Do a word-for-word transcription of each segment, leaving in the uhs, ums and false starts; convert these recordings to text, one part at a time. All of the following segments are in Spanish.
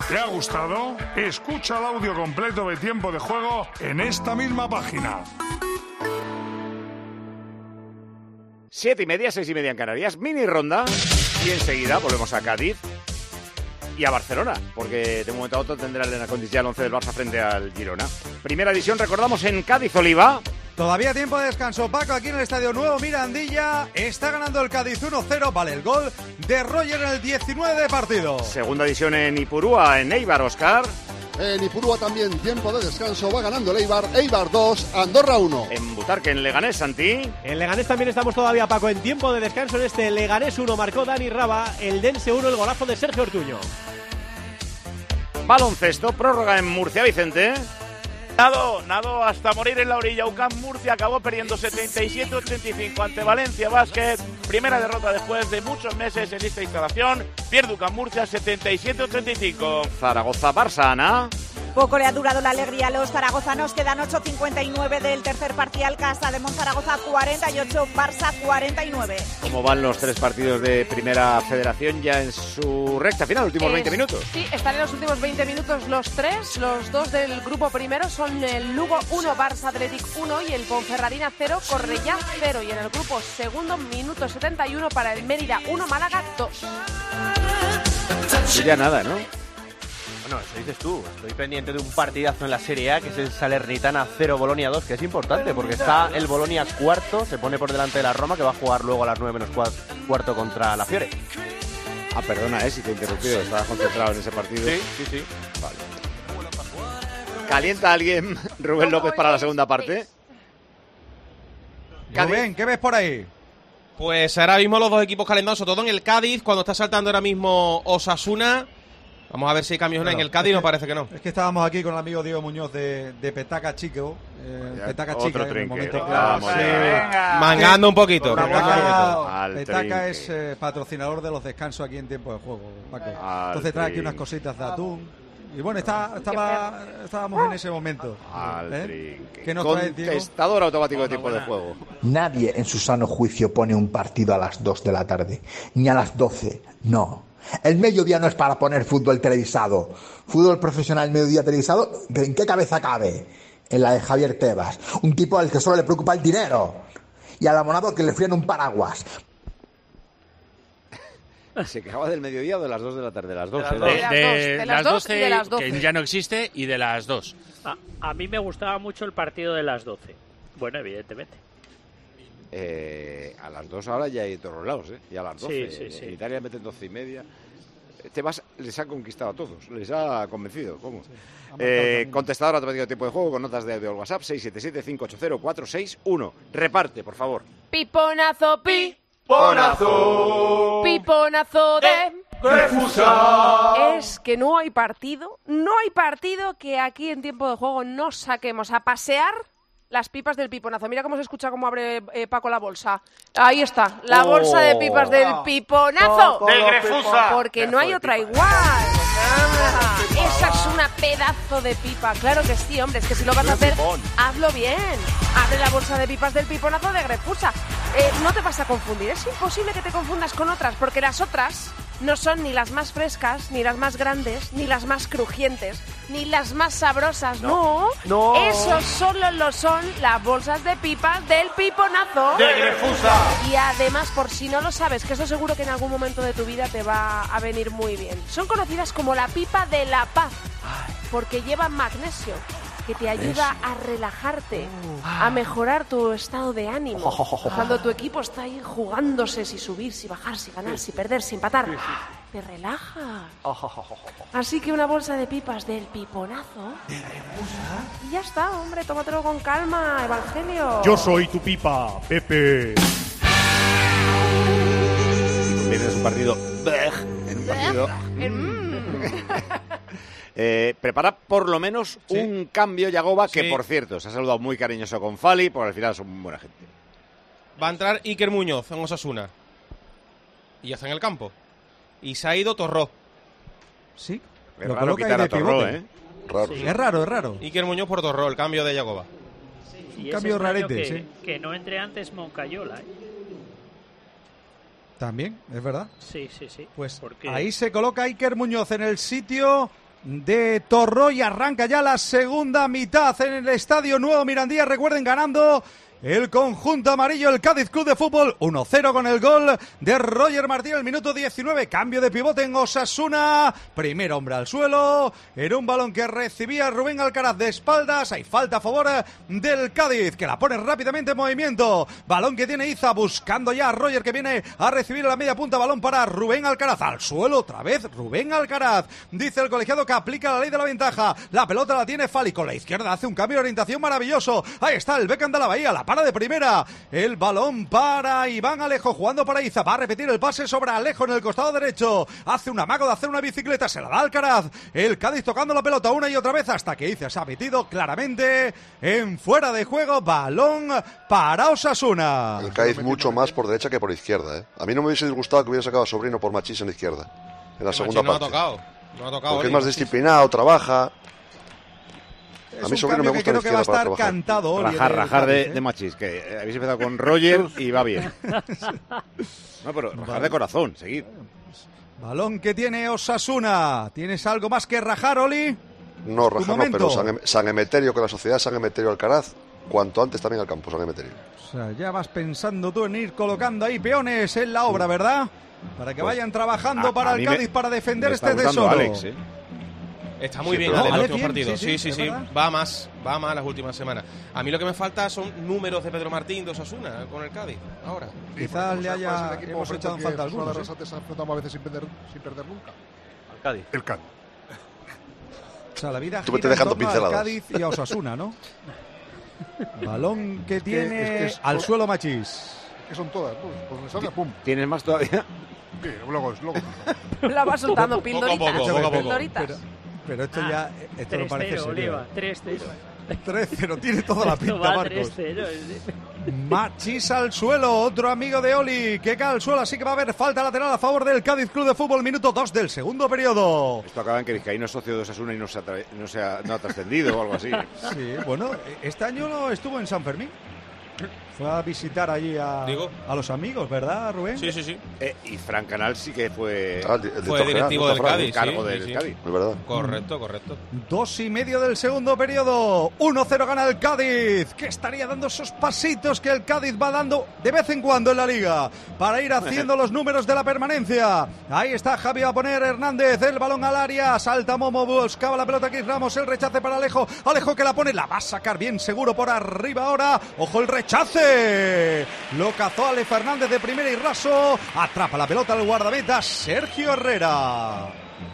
¿Te ha gustado? Escucha el audio completo de Tiempo de Juego en esta misma página. Siete y media, seis y media en Canarias, mini ronda. Y enseguida volvemos a Cádiz y a Barcelona, porque de un momento a otro tendrá Elena Condis ya el once del Barça frente al Girona. Primera edición, recordamos, en Cádiz, Oliva. Todavía tiempo de descanso, Paco, aquí en el Estadio Nuevo Mirandilla. Está ganando el Cádiz uno cero, vale el gol de Roger en el diecinueve de partido. Segunda edición en Ipurúa, en Eibar, Óscar. En Ipurúa también tiempo de descanso, va ganando el Eibar, Eibar dos, Andorra uno. En Butarque, en Leganés, Santi. En Leganés también estamos todavía, Paco, en tiempo de descanso en este Leganés uno, marcó Dani Raba, el Dense uno, el golazo de Sergio Ortuño. Baloncesto, prórroga en Murcia, Vicente. Nado, nado hasta morir en la orilla. U C A M Murcia acabó perdiendo setenta y siete a ochenta y cinco ante Valencia Basket. Primera derrota después de muchos meses en esta instalación. Pierde U C A M Murcia setenta y siete a ochenta y cinco. Zaragoza, Barça, Ana. Poco le ha durado la alegría a los zaragozanos. Quedan ocho cincuenta y nueve del tercer parcial. Casa de Monzaragoza cuarenta y ocho, Barça cuarenta y nueve. ¿Cómo van los tres partidos de Primera Federación ya en su recta final, últimos es, veinte minutos? Sí, están en los últimos veinte minutos los tres. Los dos del grupo primero son el Lugo uno, Barça Athletic uno y el Ponferradina cero, Cornellá cero. Y en el grupo segundo, minuto setenta y uno para el Mérida uno, Málaga dos. Y ya nada, ¿no? Bueno, eso dices tú. Estoy pendiente de un partidazo en la Serie A, que es el Salernitana cero, Bolonia dos, que es importante, porque está el Bolonia cuarto, se pone por delante de la Roma, que va a jugar luego a las nueve menos cuarto contra la Fiore. Ah, perdona, eh, si te he interrumpido, estabas concentrado en ese partido. Sí, sí, sí. Vale. ¿Calienta alguien, Rubén López, para la segunda parte? Rubén, ¿qué ves por ahí? Pues ahora mismo los dos equipos calentados, sobre todo en el Cádiz, cuando está saltando ahora mismo Osasuna. Vamos a ver si hay cambios claro, en el Cádiz, no parece que no. Es que estábamos aquí con el amigo Diego Muñoz de, de Petaca Chico. Eh, Petaca Chica, en el momento claro. Sí. Mangando un poquito. Petaca, Petaca es eh, patrocinador de los descansos aquí en tiempo de juego, Paco. Entonces trae aquí unas cositas de atún. Y bueno, está, estaba, estábamos en ese momento. ¿Eh? ¿Qué nos trae, Diego? Contestador automático de tiempo de juego. Nadie en su sano juicio pone un partido a las dos de la tarde, ni a las doce, no. El mediodía no es para poner fútbol televisado. Fútbol profesional mediodía televisado, ¿en qué cabeza cabe? En la de Javier Tebas, un tipo al que solo le preocupa el dinero. Y al abonado que le frían un paraguas. ¿Se quejaba del mediodía o de las dos de la tarde? De las doce. De, de, de, de las doce, de las doce, que ya no existe, y de las dos. A, a mí me gustaba mucho el partido de las doce. Bueno, evidentemente. Eh, a las dos ahora ya hay todos los lados, ¿eh? Y a las doce. Sí, sí, sí. En Italia meten doce y media. Tebas les ha conquistado a todos, les ha convencido. ¿Cómo? Sí. Eh, contestador automático de tiempo de juego con notas de audio al WhatsApp seis siete siete, cinco ocho cero, cuatro seis uno. Reparte, por favor. Piponazo, pi. Piponazo. Piponazo de Grefusa. Es que no hay partido, no hay partido que aquí en tiempo de juego no saquemos a pasear las pipas del piponazo. Mira cómo se escucha cómo abre eh, Paco la bolsa. Ahí está, la oh. bolsa de pipas del piponazo. Del Grefusa. Porque no hay otra igual. Ah, esa es una pedazo de pipa. Claro que sí, hombre. Es que si lo vas a hacer, hazlo bien. Abre la bolsa de pipas del piponazo de Grefusa. Eh, no te vas a confundir. Es imposible que te confundas con otras, porque las otras no son ni las más frescas, ni las más grandes, ni las más crujientes, ni las más sabrosas. No, no. Eso solo lo son las bolsas de pipas del piponazo. De Grefusa. Y además, por si no lo sabes, que eso seguro que en algún momento de tu vida te va a venir muy bien. Son conocidas como la pipa de la paz, porque llevan magnesio, que te ayuda a relajarte, a mejorar tu estado de ánimo. Cuando tu equipo está ahí jugándose si subir, si bajar, si ganar, si perder, si empatar, te relajas. Así que una bolsa de pipas del piponazo. Y ya está, hombre, tómatelo con calma, Evangelio. Yo soy tu pipa, Pepe. Tienes un partido en un partido. Eh, prepara por lo menos sí. un cambio Yagoba, que sí. por cierto se ha saludado muy cariñoso con Fali, porque al final son buena gente. Va a entrar Iker Muñoz en Osasuna y ya está en el campo, y se ha ido Torró. Sí, es lo raro quitar a Torró, ¿eh? Raro. Sí. Es raro, es raro. Iker Muñoz por Torró, el cambio de Yagoba. Sí, un cambio rarete, que, sí. Que no entre antes Moncayola, ¿eh? También, es verdad. Sí, sí, sí. Pues porque... ahí se coloca Iker Muñoz en el sitio de Torró y arranca ya la segunda mitad en el Estadio Nuevo Mirandilla. Recuerden, ganando el conjunto amarillo, el Cádiz Club de Fútbol, uno cero con el gol de Roger Martín en el minuto diecinueve. Cambio de pivote en Osasuna. Primer hombre al suelo. Era un balón que recibía Rubén Alcaraz de espaldas. Hay falta a favor del Cádiz, que la pone rápidamente en movimiento. Balón que tiene Iza buscando ya a Roger, que viene a recibir la media punta. Balón para Rubén Alcaraz. Al suelo otra vez Rubén Alcaraz. Dice el colegiado que aplica la ley de la ventaja. La pelota la tiene Fali. Con la izquierda hace un cambio de orientación maravilloso. Ahí está el Beckham de la Bahía. La para de primera. El balón para Iván Alejo, jugando para Iza. Va a repetir el pase sobre Alejo en el costado derecho. Hace un amago de hacer una bicicleta. Se la da Alcaraz. El Cádiz tocando la pelota una y otra vez hasta que Iza se ha metido claramente en fuera de juego. Balón para Osasuna. El Cádiz mucho más por derecha que por izquierda, ¿eh? A mí no me hubiese disgustado que hubiera sacado a Sobrino por Machís en la izquierda. En la segunda parte. No ha tocado. No ha tocado. Porque es más disciplinado, trabaja. Es a mí Sobrino me gusta que creo que va a estar cantado. Oli, rajar, rajar de, ¿eh? de Machís, que eh, habéis empezado con Roger y va bien. No, pero rajar vale. de corazón, seguid. Balón que tiene Osasuna. ¿Tienes algo más que rajar, Oli? No, rajar no, pero San, San Emeterio, con la sociedad San Emeterio Alcaraz, cuanto antes también al campo, San Emeterio. O sea, ya vas pensando tú en ir colocando ahí peones en la obra, ¿verdad? Para que pues, vayan trabajando a, para a el Cádiz, me, para defender este tesoro. Alex, ¿eh? Está muy sí, bien en los últimos partidos. Sí, sí, sí. sí. Va más, va más las últimas semanas. A mí lo que me falta son números de Pedro Martín de Osasuna con el Cádiz. Ahora. Quizás le haya hemos echado en falta algunos. Una de las ¿eh? a veces sin perder, sin perder nunca. Al Cádiz. El Cádiz. O sea, la vida Tú gira dejando en torno al Cádiz y a Osasuna, ¿no? Balón que es tiene que, es que es, al suelo Machís. Que son todas, pues, pues me salga, pum. ¿Tienes más todavía? Sí, luego, luego. La va soltando pildoritas. Poco a poco, poco, poco. Pildoritas. Pero esto ah, ya esto no parece serio. Oliva, tres cero. tres cero, tiene toda la pinta, Marcos. tres cero. Machís al suelo, otro amigo de Oli que cae al suelo, así que va a haber falta lateral a favor del Cádiz Club de Fútbol, minuto dos del segundo periodo. Esto acaba en que Vizcaíno es socio de Osasuna y no se ha, tra- no se ha, no ha trascendido o algo así. Sí, bueno, este año no estuvo en San Fermín. Fue a visitar allí a, a los amigos, ¿verdad, Rubén? Sí, sí, sí. Eh, y Fran Canal sí que fue, ah, el de fue directivo del Cádiz. Cargo sí, del sí, Cádiz. Es verdad. Correcto, correcto. Dos y medio del segundo periodo. uno cero gana el Cádiz, que estaría dando esos pasitos que el Cádiz va dando de vez en cuando en la Liga para ir haciendo los números de la permanencia. Ahí está Javi, va a poner Hernández, el balón al área, salta Momo, buscaba la pelota aquí Ramos, el rechace para Alejo. Alejo que la pone, la va a sacar bien seguro por arriba ahora. ¡Ojo el rechace! Lo cazó Ale Fernández de primera y raso. Atrapa la pelota al guardameta Sergio Herrera.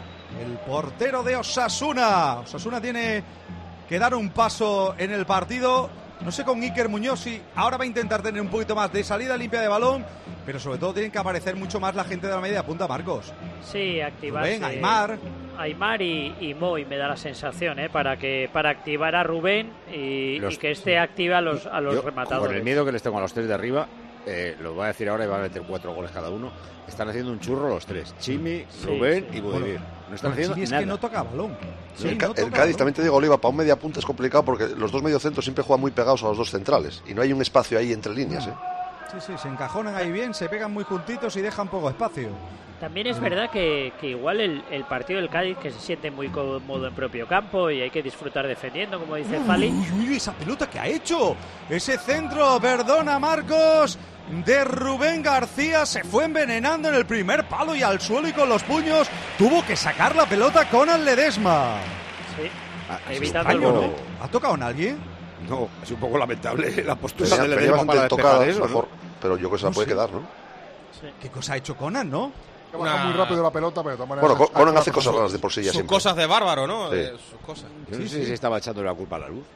El portero de Osasuna. Osasuna tiene que dar un paso en el partido. No sé con Iker Muñoz si ahora va a intentar tener un poquito más de salida limpia de balón, pero sobre todo tienen que aparecer mucho más la gente de la media punta, Marcos. Sí, activarse. Rubén, Aimar. Aimar y, y Moy me da la sensación, ¿eh? Para que para activar a Rubén y, los, y que este active a los, a los yo, rematadores. Con el miedo que les tengo a los tres de arriba, eh, lo voy a decir ahora y van a meter cuatro goles cada uno. Están haciendo un churro los tres, Chimi, sí, Rubén sí. y Budimir. Bueno, no están bueno, haciendo Chimi es nada. que no toca balón. Sí, el, no el toca Cádiz, balón. también te digo, Oliva, para un media punta es complicado porque los dos mediocentros siempre juegan muy pegados a los dos centrales y no hay un espacio ahí entre líneas, ¿eh? Sí, sí, se encajonan ahí bien, se pegan muy juntitos y dejan poco espacio. También es verdad que, que igual el, el partido del Cádiz, que se siente muy cómodo en propio campo y hay que disfrutar defendiendo, como dice Fali. Uy, uy, esa pelota que ha hecho, ese centro, perdona Marcos, de Rubén García, se fue envenenando en el primer palo y al suelo y con los puños tuvo que sacar la pelota Conan Ledesma. Sí, ah, evitando el gol. ¿Ha tocado a alguien? No, es un poco lamentable la postura Tenía, de tenía Ledesma para tocada, eso, mejor, ¿no? pero yo creo que se la No puede sé. quedar, ¿no? Sí. ¿Qué cosa ha hecho Conan, no? Que baja Una... muy rápido la pelota, pero de todas maneras... Bueno, es- Conan hay hace cosas raras de por sí ya Sus siempre. cosas de bárbaro, ¿no? Sí. Eh, sus cosas. Yo no Sí, sé sí. si estaba echándole la culpa a la luz.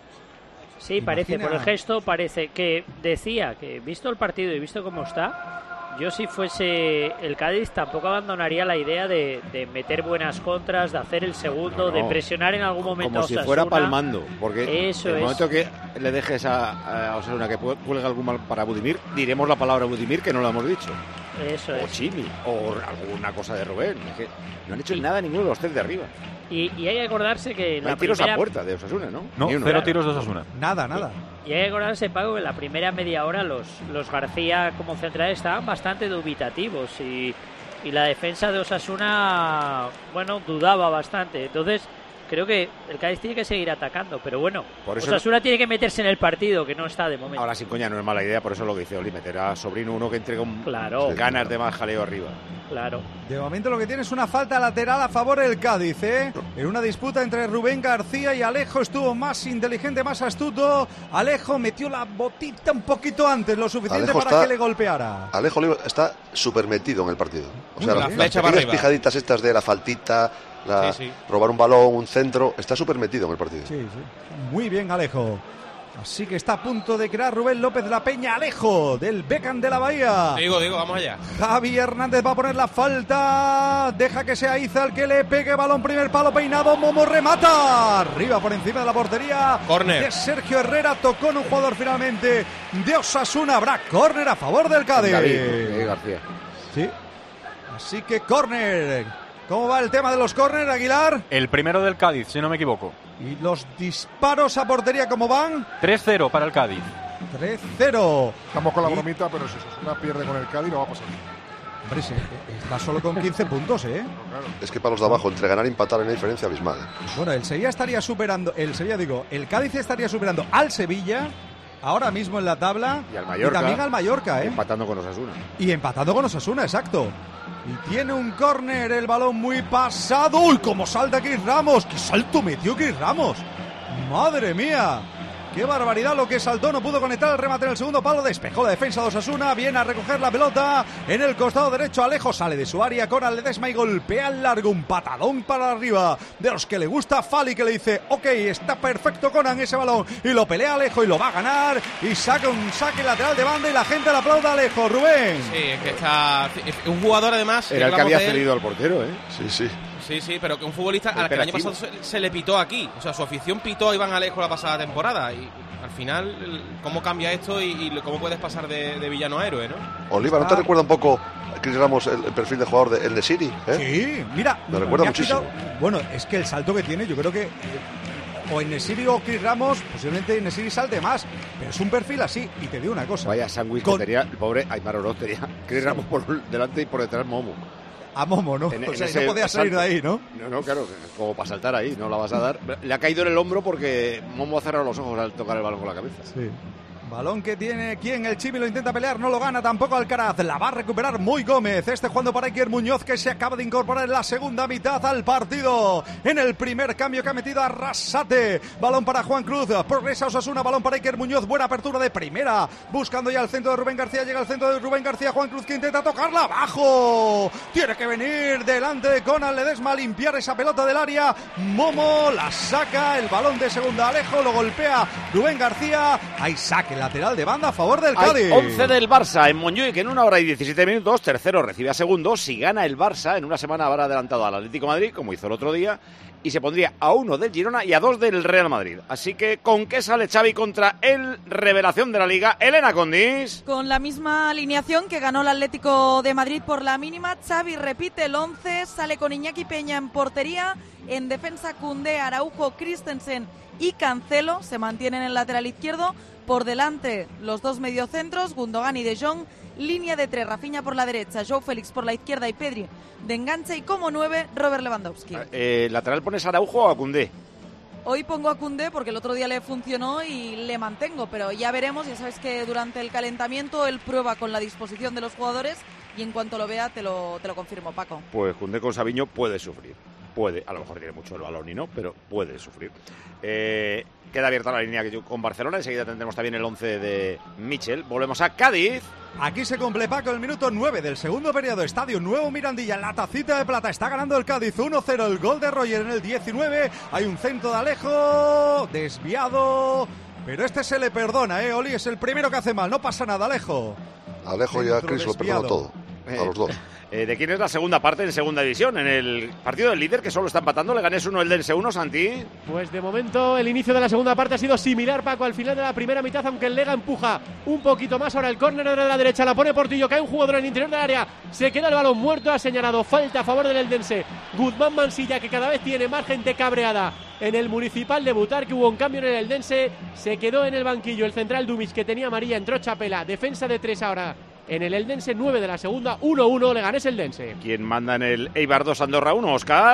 Sí, parece, Imagina- por el gesto, parece que decía que visto el partido y visto cómo está, yo si fuese el Cádiz tampoco abandonaría la idea de, de meter buenas contras, de hacer el segundo, No, no. de presionar en algún momento Como a si Osasuna. fuera palmando, porque Eso en el es. momento que le dejes a, a Osasuna que cuelga algún mal para Budimir, diremos la palabra Budimir que no lo hemos dicho. Eso O es. Chimi, o alguna cosa de Rubén. Es que no han hecho nada ninguno de los tres de arriba. Y, y hay que acordarse que en No hay la tiros primera... a puerta de Osasuna, ¿no? No, Ni uno. cero tiros de Osasuna. Nada, nada. Y hay que acordarse, Paco, que en la primera media hora los, los García como centrales estaban bastante dubitativos y, y la defensa de Osasuna, bueno, dudaba bastante. Entonces, creo que el Cádiz tiene que seguir atacando, pero bueno, por eso Osasuna no... tiene que meterse en el partido, que no está de momento. Ahora, sin coña, no es mala idea, por eso lo que dice Oli, meter a Sobrino, uno que entrega un... claro. ganas de más jaleo arriba. Claro. De momento lo que tiene es una falta lateral a favor del Cádiz, ¿eh? En una disputa entre Rubén García y Alejo estuvo más inteligente, más astuto. Alejo metió la botita un poquito antes, lo suficiente Alejo para está, que le golpeara. Alejo está súper metido en el partido. O sea, la las, las pequeñas pijaditas estas de la faltita, la, sí, sí. robar un balón, un centro, está súper metido en el partido. Sí, sí. Muy bien, Alejo. Así que está a punto de crear Rubén López La Peña. Alejo del Beckham de la Bahía. Digo, digo, vamos allá. Javi Hernández va a poner la falta. Deja que sea Iza el que le pegue. Balón, primer palo peinado. Momo remata. Arriba por encima de la portería. Córner. De Sergio Herrera. Tocó en un jugador finalmente de Osasuna. Habrá córner a favor del Cádiz. David, García. Sí. Así que córner. ¿Cómo va el tema de los córner, Aguilar? El primero del Cádiz, si no me equivoco. ¿Y los disparos a portería cómo van? tres cero para el Cádiz. tres cero. Estamos con la bromita, pero si Osasuna pierde con el Cádiz no va a pasar. Hombre, sí, está solo con quince puntos, ¿eh? Es que para los de abajo, entre ganar y empatar hay una diferencia abismal. Bueno, el Sevilla estaría superando, el Sevilla digo, el Cádiz estaría superando al Sevilla ahora mismo en la tabla. Y al Mallorca. Y también al Mallorca, ¿eh? Empatando con Osasuna. Y empatando con Osasuna, exacto. Y tiene un córner, el balón muy pasado. ¡Uy, cómo salta Chris Ramos! ¡Qué salto metió Chris Ramos! ¡Madre mía! ¡Qué barbaridad lo que saltó! No pudo conectar el remate en el segundo palo. Despejó la defensa de Osasuna. Viene a recoger la pelota en el costado derecho. Alejo sale de su área con Ledesma y golpea al largo. Un patadón para arriba. De los que le gusta Fali, que le dice: ok, está perfecto Conan ese balón. Y lo pelea Alejo y lo va a ganar. Y saca un saque lateral de banda y la gente le aplaude a Alejo. Rubén. Sí, es que está... Un jugador además... Era el que había cedido al portero, ¿eh? Sí, sí. Sí, sí, pero que un futbolista al que el año pasado se, se le pitó aquí. O sea, su afición pitó a Iván Alejo la pasada temporada. Y al final, ¿cómo cambia esto y, y cómo puedes pasar de, de villano a héroe, no? Oliva, ¿no te recuerda un poco a Chris Ramos el, el perfil de jugador de el de Siri? ¿eh? Sí, mira. Me recuerda me muchísimo. Quitado, bueno, es que el salto que tiene, yo creo que o en Nesiri o Chris Ramos, posiblemente en Nesiri salte más, pero es un perfil así. Y te digo una cosa. Vaya sándwich Con... que tenía el pobre Aymar Oroz, tenía Chris Ramos por delante y por detrás Momo. A Momo, ¿no? En, o sea, en no podía salir salto. de ahí, ¿no? No, no, claro, como para saltar ahí, no la vas a dar. Le ha caído en el hombro porque Momo ha cerrado los ojos al tocar el balón con la cabeza. Sí. Balón que tiene quien, el Chibi lo intenta pelear, no lo gana tampoco Alcaraz, la va a recuperar muy Gómez, este jugando para Iker Muñoz que se acaba de incorporar en la segunda mitad al partido, en el primer cambio que ha metido Arrasate, balón para Juan Cruz, progresa Osasuna, balón para Iker Muñoz, buena apertura de primera, buscando ya el centro de Rubén García, llega al centro de Rubén García, Juan Cruz que intenta tocarla abajo, tiene que venir delante de Conan Ledesma a limpiar esa pelota del área, Momo la saca, el balón de segunda Alejo, lo golpea Rubén García, ahí saque lateral de banda a favor del Cádiz. Hay once del Barça en Montjuic en una hora y diecisiete minutos. Tercero recibe a segundo. Si gana el Barça, en una semana habrá adelantado al Atlético de Madrid, como hizo el otro día, y se pondría a uno del Girona y a dos del Real Madrid. Así que, ¿con qué sale Xavi contra el revelación de la Liga? Elena Condis. Con la misma alineación que ganó el Atlético de Madrid por la mínima, Xavi repite el once, sale con Iñaki Peña en portería, en defensa Koundé, Araujo, Christensen y Cancelo, se mantienen en el lateral izquierdo. Por delante, los dos mediocentros, Gundogan y De Jong. Línea de tres, Rafinha por la derecha, Joao Félix por la izquierda y Pedri de enganche. Y como nueve, Robert Lewandowski. Eh, ¿Lateral pones a Araujo o a Koundé? Hoy pongo a Koundé porque el otro día le funcionó y le mantengo, pero ya veremos. Ya sabes que durante el calentamiento él prueba con la disposición de los jugadores y en cuanto lo vea te lo, te lo confirmo, Paco. Pues Koundé con Sabiño puede sufrir. Puede, a lo mejor tiene mucho el balón y no, pero puede sufrir. Eh, queda abierta la línea con Barcelona. Enseguida tendremos también el once de Michel. Volvemos a Cádiz. Aquí se cumple, Paco, el minuto nueve del segundo periodo. Estadio Nuevo Mirandilla, la tacita de plata. Está ganando el Cádiz uno cero. El gol de Roger en el diecinueve. Hay un centro de Alejo. Desviado. Pero este se le perdona, ¿eh? Oli es el primero que hace mal. No pasa nada, Alejo. Alejo y a Chris lo perdona todo. A los dos. Eh, ¿De quién es la segunda parte en segunda división? En el partido del líder que solo está empatando. Leganés uno, el Dense uno, Santi. Pues de momento el inicio de la segunda parte ha sido similar, Paco, al final de la primera mitad, aunque el Lega empuja un poquito más. Ahora el córner de la derecha la pone Portillo, cae un jugador en el interior del área, se queda el balón muerto, ha señalado falta a favor del Eldense. Guzmán Mansilla, que cada vez tiene más gente cabreada en el Municipal de Butarque. Hubo un cambio en el Eldense, se quedó en el banquillo el central Dumis, que tenía amarilla, entró Chapela, defensa de tres ahora en el Eldense, nueve de la segunda, uno uno, Leganés Eldense. ¿Quién manda en el Eibar dos, Andorra uno, Óscar?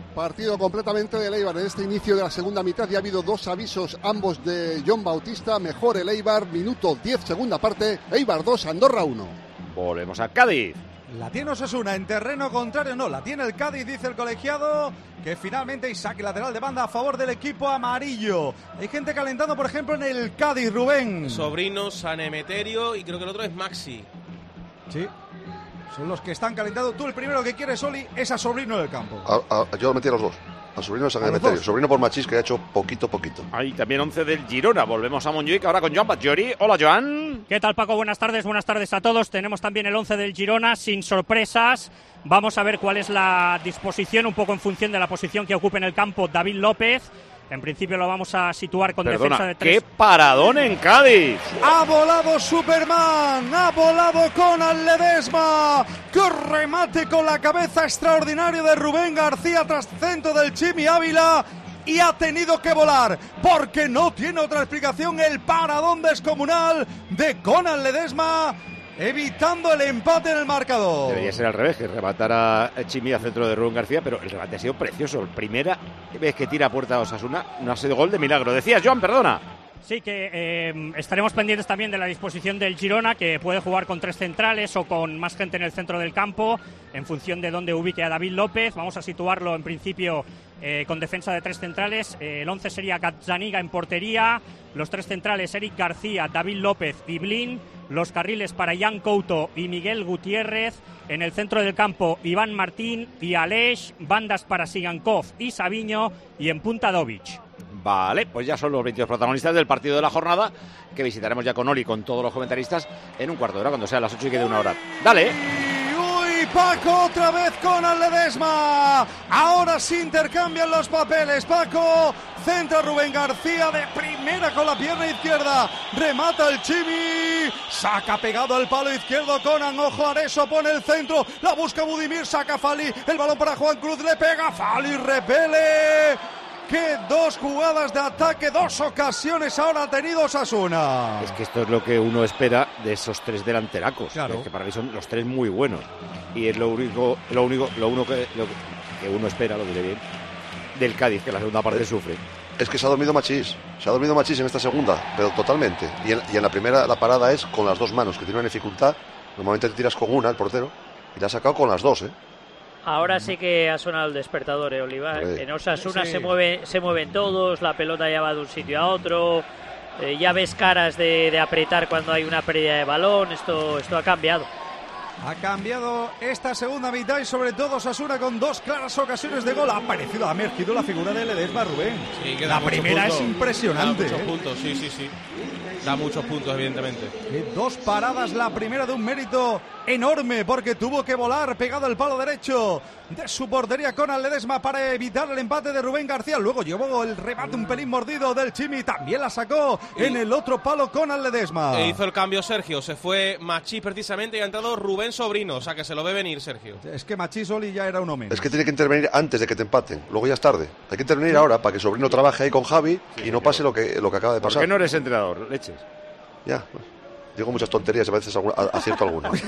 Partido completamente del Eibar en este inicio de la segunda mitad. Ya ha habido dos avisos, ambos de John Bautista. Mejor el Eibar, minuto diez, segunda parte. Eibar dos, Andorra uno. Volvemos a Cádiz. La tiene Osasuna en terreno contrario, no, la tiene el Cádiz, dice el colegiado, que finalmente hay saque lateral de banda a favor del equipo amarillo. Hay gente calentando, por ejemplo, en el Cádiz, Rubén. Sobrino, San Emeterio y creo que el otro es Maxi. Sí, son los que están calentando. Tú el primero que quieres, Oli, es a Sobrino del campo. A, a, yo metí a los dos. A Sobrino de San Emeterio. Sobrino por Machís, que ha hecho poquito, poquito. Hay también once del Girona. Volvemos a Montjuic ahora con Joan Batllori. Hola, Joan. ¿Qué tal, Paco? Buenas tardes, buenas tardes a todos. Tenemos también el once del Girona, sin sorpresas. Vamos a ver cuál es la disposición, un poco en función de la posición que ocupe en el campo David López. En principio lo vamos a situar con Perdona, defensa de tres. ¡qué paradón en Cádiz! ¡Ha volado Superman! ¡Ha volado Conan Ledesma! ¡Qué remate con la cabeza extraordinario de Rubén García tras centro del Chimi Ávila! Y ha tenido que volar, porque no tiene otra explicación, el paradón descomunal de Conan Ledesma, evitando el empate en el marcador. Debería ser al revés, que rematara Chimi a centro de Rubén García, pero el remate ha sido precioso. La primera vez que tira a puerta a Osasuna no ha sido gol de milagro. Decías, Joan, perdona. Sí, que eh, estaremos pendientes también de la disposición del Girona, que puede jugar con tres centrales o con más gente en el centro del campo, en función de dónde ubique a David López. Vamos a situarlo en principio eh, con defensa de tres centrales. Eh, el once sería Gazzaniga en portería, los tres centrales Eric García, David López y Blin, los carriles para Jan Couto y Miguel Gutiérrez, en el centro del campo Iván Martín y Aleix, bandas para Sigankov y Sabiño y en punta Dovic. Vale, pues ya son los veintidós protagonistas del partido de la jornada, que visitaremos ya con Oli, con todos los comentaristas, en un cuarto de hora, cuando sea las ocho y quede una hora. ¡Dale! ¡Uy, Paco, otra vez con Ledesma! Ahora sí intercambian los papeles, Paco. Centra Rubén García de primera con la pierna izquierda. Remata el Chimi. Saca pegado al palo izquierdo Conan. Ojo, Areso pone el centro. La busca Budimir, saca Fali. El balón para Juan Cruz, le pega Fali, repele. ¡Qué dos jugadas de ataque, dos ocasiones ahora ha tenido Osasuna! Es que esto es lo que uno espera de esos tres delanteracos, claro. que para mí son los tres muy buenos. Y es lo único, lo único, lo único que, lo que uno espera, lo diré bien, del Cádiz, que la segunda parte sufre. Es que se ha dormido Machís, se ha dormido Machís en esta segunda, pero totalmente. Y en, y en la primera la parada es con las dos manos, que tiene una dificultad. Normalmente te tiras con una, el portero, y la ha sacado con las dos, ¿eh? Ahora sí que ha sonado el despertador, ¿eh, Oliva? Sí. En Osasuna Sí. se mueve, se mueven todos, la pelota ya va de un sitio a otro, eh, ya ves caras de, de apretar cuando hay una pérdida de balón, esto, esto ha cambiado. Ha cambiado esta segunda mitad y sobre todo Osasuna con dos claras ocasiones de gol. Ha aparecido, ha emergido la figura de Ledesma, Rubén. Sí, que la da muchos primera puntos. es impresionante. Da muchos ¿eh? puntos, sí, sí, sí. Da muchos puntos, evidentemente. Eh, Dos paradas, la primera de un mérito enorme porque tuvo que volar pegado al palo derecho de su portería Conan Ledesma para evitar el empate de Rubén García. Luego llevó el remate un pelín mordido del Chimi, también la sacó Y- en el otro palo Conan Ledesma. E hizo el cambio Sergio, se fue Machís precisamente y ha entrado Rubén Sobrino, o sea que se lo ve venir Sergio. Es que Machisoli ya era uno menos. Es que tiene que intervenir antes de que te empaten, luego ya es tarde. Hay que intervenir ahora para que Sobrino trabaje ahí con Javi y no pase lo que, lo que acaba de ¿Por pasar. qué no eres entrenador, Leches? Ya, pues, digo muchas tonterías y a veces alguna- acierto alguna. Eso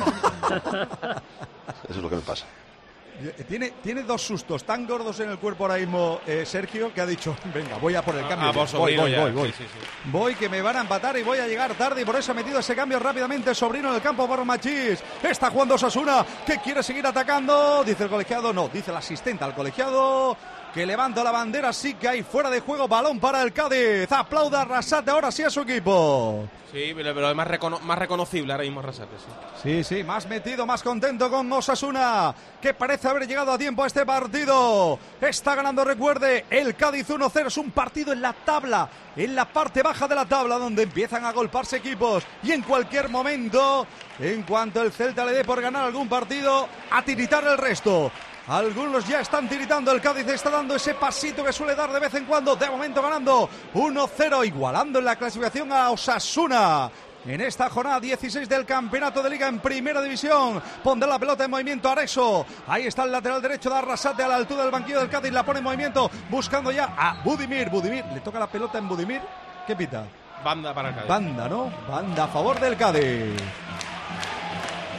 es lo que me pasa. Tiene, tiene dos sustos tan gordos en el cuerpo ahora mismo eh, Sergio, que ha dicho, venga, voy a por el cambio. Ah, vos, voy, Sobrino, voy, ya. voy, voy. Sí, sí, sí. Voy, que me van a empatar y voy a llegar tarde y por eso ha metido ese cambio rápidamente Sobrino en el campo por Machís. Está jugando Osasuna, que quiere seguir atacando. Dice el colegiado, no, dice el asistente al colegiado, que levanta la bandera, sí que hay fuera de juego, balón para el Cádiz. Aplauda Arrasate ahora sí a su equipo. Sí, pero, pero es más, recono- más reconocible ahora mismo Arrasate, sí. Sí, sí, más metido, más contento con Osasuna, que parece haber llegado a tiempo a este partido. Está ganando, recuerde, el Cádiz uno cero. Es un partido en la tabla, en la parte baja de la tabla, donde empiezan a golparse equipos. Y en cualquier momento, en cuanto el Celta le dé por ganar algún partido, a tiritar el resto. Algunos ya están tiritando, el Cádiz está dando ese pasito que suele dar de vez en cuando. De momento ganando uno cero, igualando en la clasificación a Osasuna. En esta jornada dieciséis del campeonato de Liga en Primera División, pondrá la pelota en movimiento Areso. Ahí está el lateral derecho de Arrasate a la altura del banquillo del Cádiz, la pone en movimiento, buscando ya a Budimir. Budimir, le toca la pelota en Budimir. ¿Qué pita? Banda para el Cádiz. Banda, ¿no? Banda a favor del Cádiz.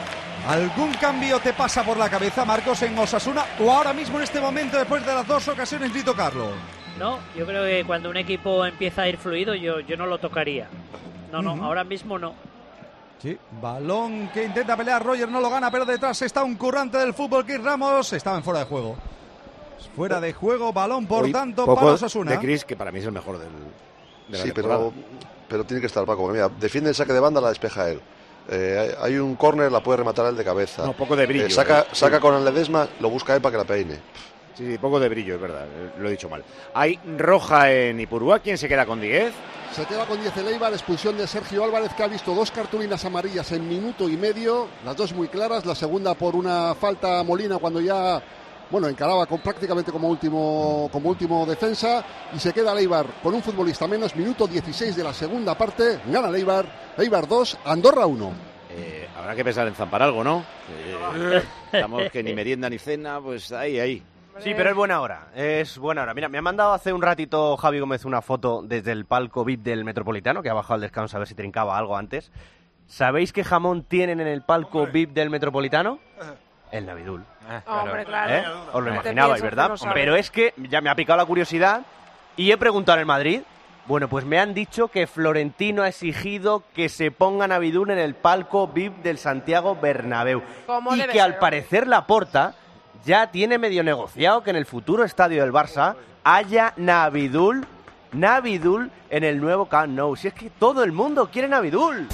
¿Algún cambio te pasa por la cabeza, Marcos, en Osasuna o ahora mismo en este momento después de las dos ocasiones ni tocarlo? No, yo creo que cuando un equipo empieza a ir fluido yo, yo no lo tocaría. No, no, uh-huh. ahora mismo no. Sí, balón que intenta pelear Roger, no lo gana, pero detrás está un currante del fútbol, Chris Ramos, estaba en fuera de juego. Fuera de juego, balón por Hoy, tanto poco para Osasuna. De Chris, que para mí es el mejor del, de la sí, temporada. pero, pero tiene que estar Paco. Mira, defiende el saque de banda, la despeja él. Eh, hay, hay un córner, la puede rematar él de cabeza. No, poco de brillo. Eh, saca eh, saca sí. con el Ledesma, lo busca él para que la peine. Sí, sí, poco de brillo, es verdad, lo he dicho mal. Hay roja en Ipurúa, ¿quién se queda con diez? Se queda con diez el Eibar, expulsión de Sergio Álvarez, que ha visto dos cartulinas amarillas en minuto y medio, las dos muy claras, la segunda por una falta a Molina cuando ya, bueno, encaraba con, prácticamente como último, como último defensa, y se queda el Eibar con un futbolista menos, minuto dieciséis de la segunda parte, gana el Eibar, Eibar dos, Andorra uno. Eh, habrá que pensar en zampar algo, ¿no? Eh, estamos que ni merienda ni cena, pues ahí, ahí. Sí, pero es buena hora, es buena hora. Mira, me ha mandado hace un ratito Javi Gómez una foto desde el palco V I P del Metropolitano, que ha bajado al descanso a ver si trincaba algo antes. ¿Sabéis qué jamón tienen en el palco V I P del Metropolitano? El Navidul. Ah, claro. Hombre, claro. ¿Eh? Os lo imaginabais, ¿verdad? Pero es que ya me ha picado la curiosidad y he preguntado en el Madrid. Bueno, pues me han dicho que Florentino ha exigido que se ponga Navidul en el palco V I P del Santiago Bernabéu. Y que al parecer Laporta ya tiene medio negociado que en el futuro estadio del Barça haya Navidul, Navidul en el nuevo Camp Nou. Si es que todo el mundo quiere Navidul.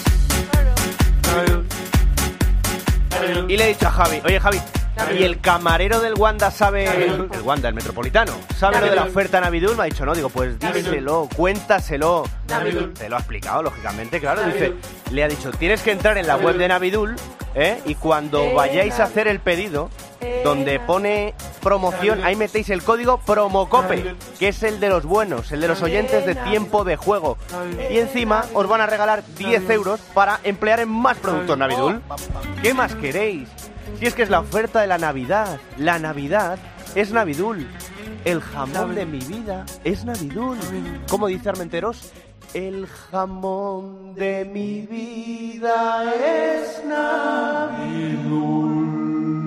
Claro. Y le he dicho a Javi, oye Javi, ¿y el camarero del Wanda sabe, el, el Wanda, el Metropolitano, sabe Navidul. Lo de la oferta Navidul? Me ha dicho, no, digo, pues díselo, cuéntaselo. Navidul. Te lo ha explicado, lógicamente, claro. Dice, le ha dicho, tienes que entrar en la web de Navidul, ¿eh? Y cuando vayáis a hacer el pedido, donde pone promoción, ahí metéis el código PROMOCOPE, que es el de los buenos, el de los oyentes de Tiempo de Juego. Y encima os van a regalar diez euros para emplear en más productos Navidul. ¿Qué más queréis? Si es que es la oferta de la Navidad. La Navidad es Navidul. El jamón de mi vida es Navidul. ¿Cómo dice Armenteros? El jamón de mi vida es Navidul.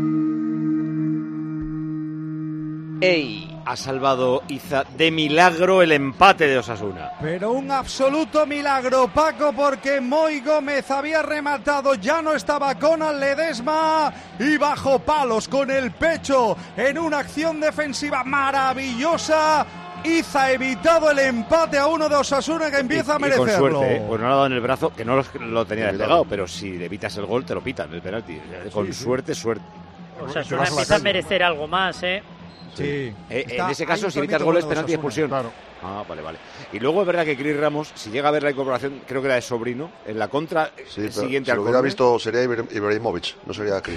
¡Ey! Ha salvado Iza de milagro el empate de Osasuna. Pero un absoluto milagro, Paco, porque Moy Gómez había rematado, ya no estaba Conan Ledesma y bajo palos con el pecho en una acción defensiva maravillosa. Iza ha evitado el empate a uno de Osasuna que empieza y, a merecerlo. Y con suerte, ¿eh? Pues no lo ha dado en el brazo, que no lo, lo tenía despegado, pero si le evitas el gol te lo pitan, el penalti. Con sí, suerte, sí. suerte. Osasuna empieza a merecer algo más, ¿eh? Sí. Eh, en ese caso, si evitas goles, penalti y expulsión. Claro. Ah, vale, vale. Y luego es verdad que Chris Ramos, si llega a ver la incorporación, creo que era de Sobrino, en la contra sí, siguiente si al lo hubiera corner. visto sería Ibrahimovic, no sería Chris.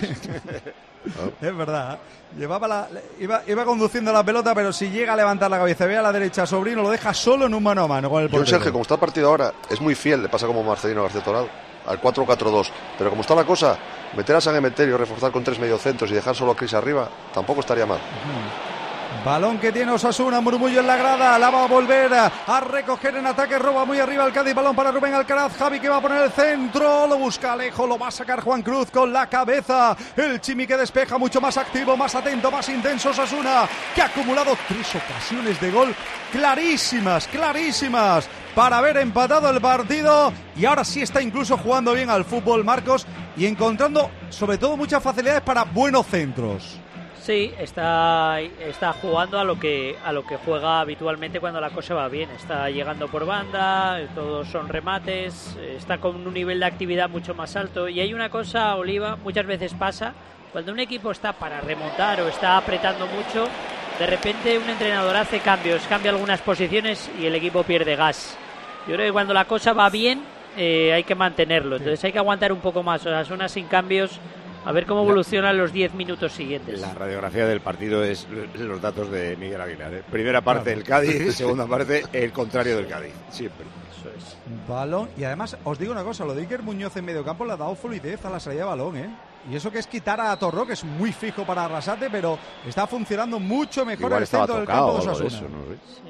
¿No? Es verdad. Llevaba la, iba, iba conduciendo la pelota, pero si llega a levantar la cabeza y ve a la derecha Sobrino, lo deja solo en un mano a mano con el portero. Yo, Sergio, como está el partido ahora, es muy fiel, le pasa como Marcelino García Toral, al cuatro cuatro dos. Pero como está la cosa, meter a San Emeterio, reforzar con tres mediocentros y dejar solo a Chris arriba, tampoco estaría mal. Uh-huh. Balón que tiene Osasuna, murmullo en la grada, la va a volver a recoger en ataque, roba muy arriba el Cádiz, balón para Rubén Alcaraz, Javi que va a poner el centro, lo busca Alejo, lo va a sacar Juan Cruz con la cabeza, el Chimi que despeja, mucho más activo, más atento, más intenso Osasuna, que ha acumulado tres ocasiones de gol clarísimas, clarísimas, para haber empatado el partido, y ahora sí está incluso jugando bien al fútbol, Marcos, y encontrando sobre todo muchas facilidades para buenos centros. Sí, está, está jugando a lo que a lo que juega habitualmente cuando la cosa va bien. Está llegando por banda, todos son remates, está con un nivel de actividad mucho más alto. Y hay una cosa, Oliva, muchas veces pasa, cuando un equipo está para remontar o está apretando mucho, de repente un entrenador hace cambios, cambia algunas posiciones y el equipo pierde gas. Yo creo que cuando la cosa va bien eh, hay que mantenerlo, entonces hay que aguantar un poco más. O sea, son sin cambios. A ver cómo evolucionan los diez minutos siguientes. La radiografía del partido es los datos de Miguel Aguilar. ¿eh? Primera parte el Cádiz, segunda parte el contrario del Cádiz. Siempre. Eso es. Balón. Y además, os digo una cosa, lo de Iker Muñoz en medio campo le ha dado fluidez a la salida de balón, ¿eh? Y eso que es quitar a Torró, que es muy fijo para Arrasate, pero está funcionando mucho mejor Igual el centro del campo de Osasuna. Eso, ¿no? Sí.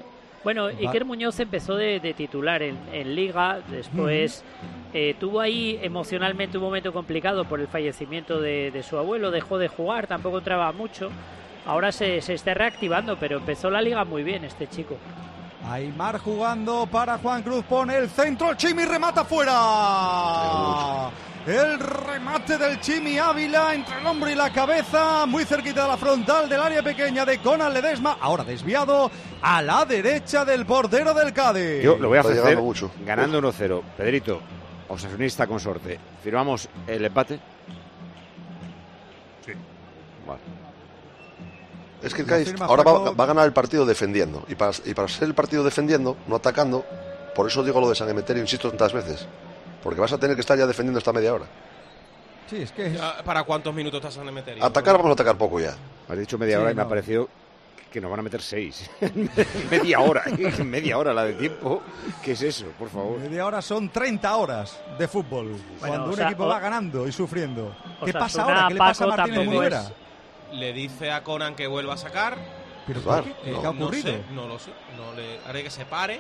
Bueno, Iker Muñoz empezó de, de titular en, en Liga, después eh, tuvo ahí emocionalmente un momento complicado por el fallecimiento de, de su abuelo, dejó de jugar, tampoco entraba mucho, ahora se, se está reactivando, pero empezó la Liga muy bien este chico. Aimar jugando para Juan Cruz, pone el centro, el Chimi remata fuera. El remate del Chimi Ávila entre el hombro y la cabeza, muy cerquita de la frontal del área pequeña de Conan Ledesma, ahora desviado a la derecha del portero del Cádiz. Yo lo voy a ofrecer ganando uno cero. Pedrito, osasunista consorte, ¿firmamos el empate? Sí. Vale. Es que el Cádiz ahora va, va a ganar el partido defendiendo. Y para, y para ser el partido defendiendo, no atacando, por eso digo lo de San Emeterio, insisto tantas veces. Porque vas a tener que estar ya defendiendo esta media hora. Sí, es que... ¿Para cuántos minutos estás en Emeterio? Atacar, vamos a atacar poco ya. Has dicho media Sí, hora y me no. ha parecido que nos van a meter seis. media hora. media hora la de tiempo. ¿Qué es eso, por favor? Media hora son treinta horas de fútbol. Bueno, cuando o un sea, equipo o- va ganando y sufriendo. ¿Qué Osasuna, pasa ahora? ¿Qué le pasa a Paco Martínez tampoco Munuera? es- Le dice a Conan que vuelva a sacar. ¿Pero VAR, por qué? no, ¿Qué ha No ocurrido? sé, no lo sé. No le haré que se pare.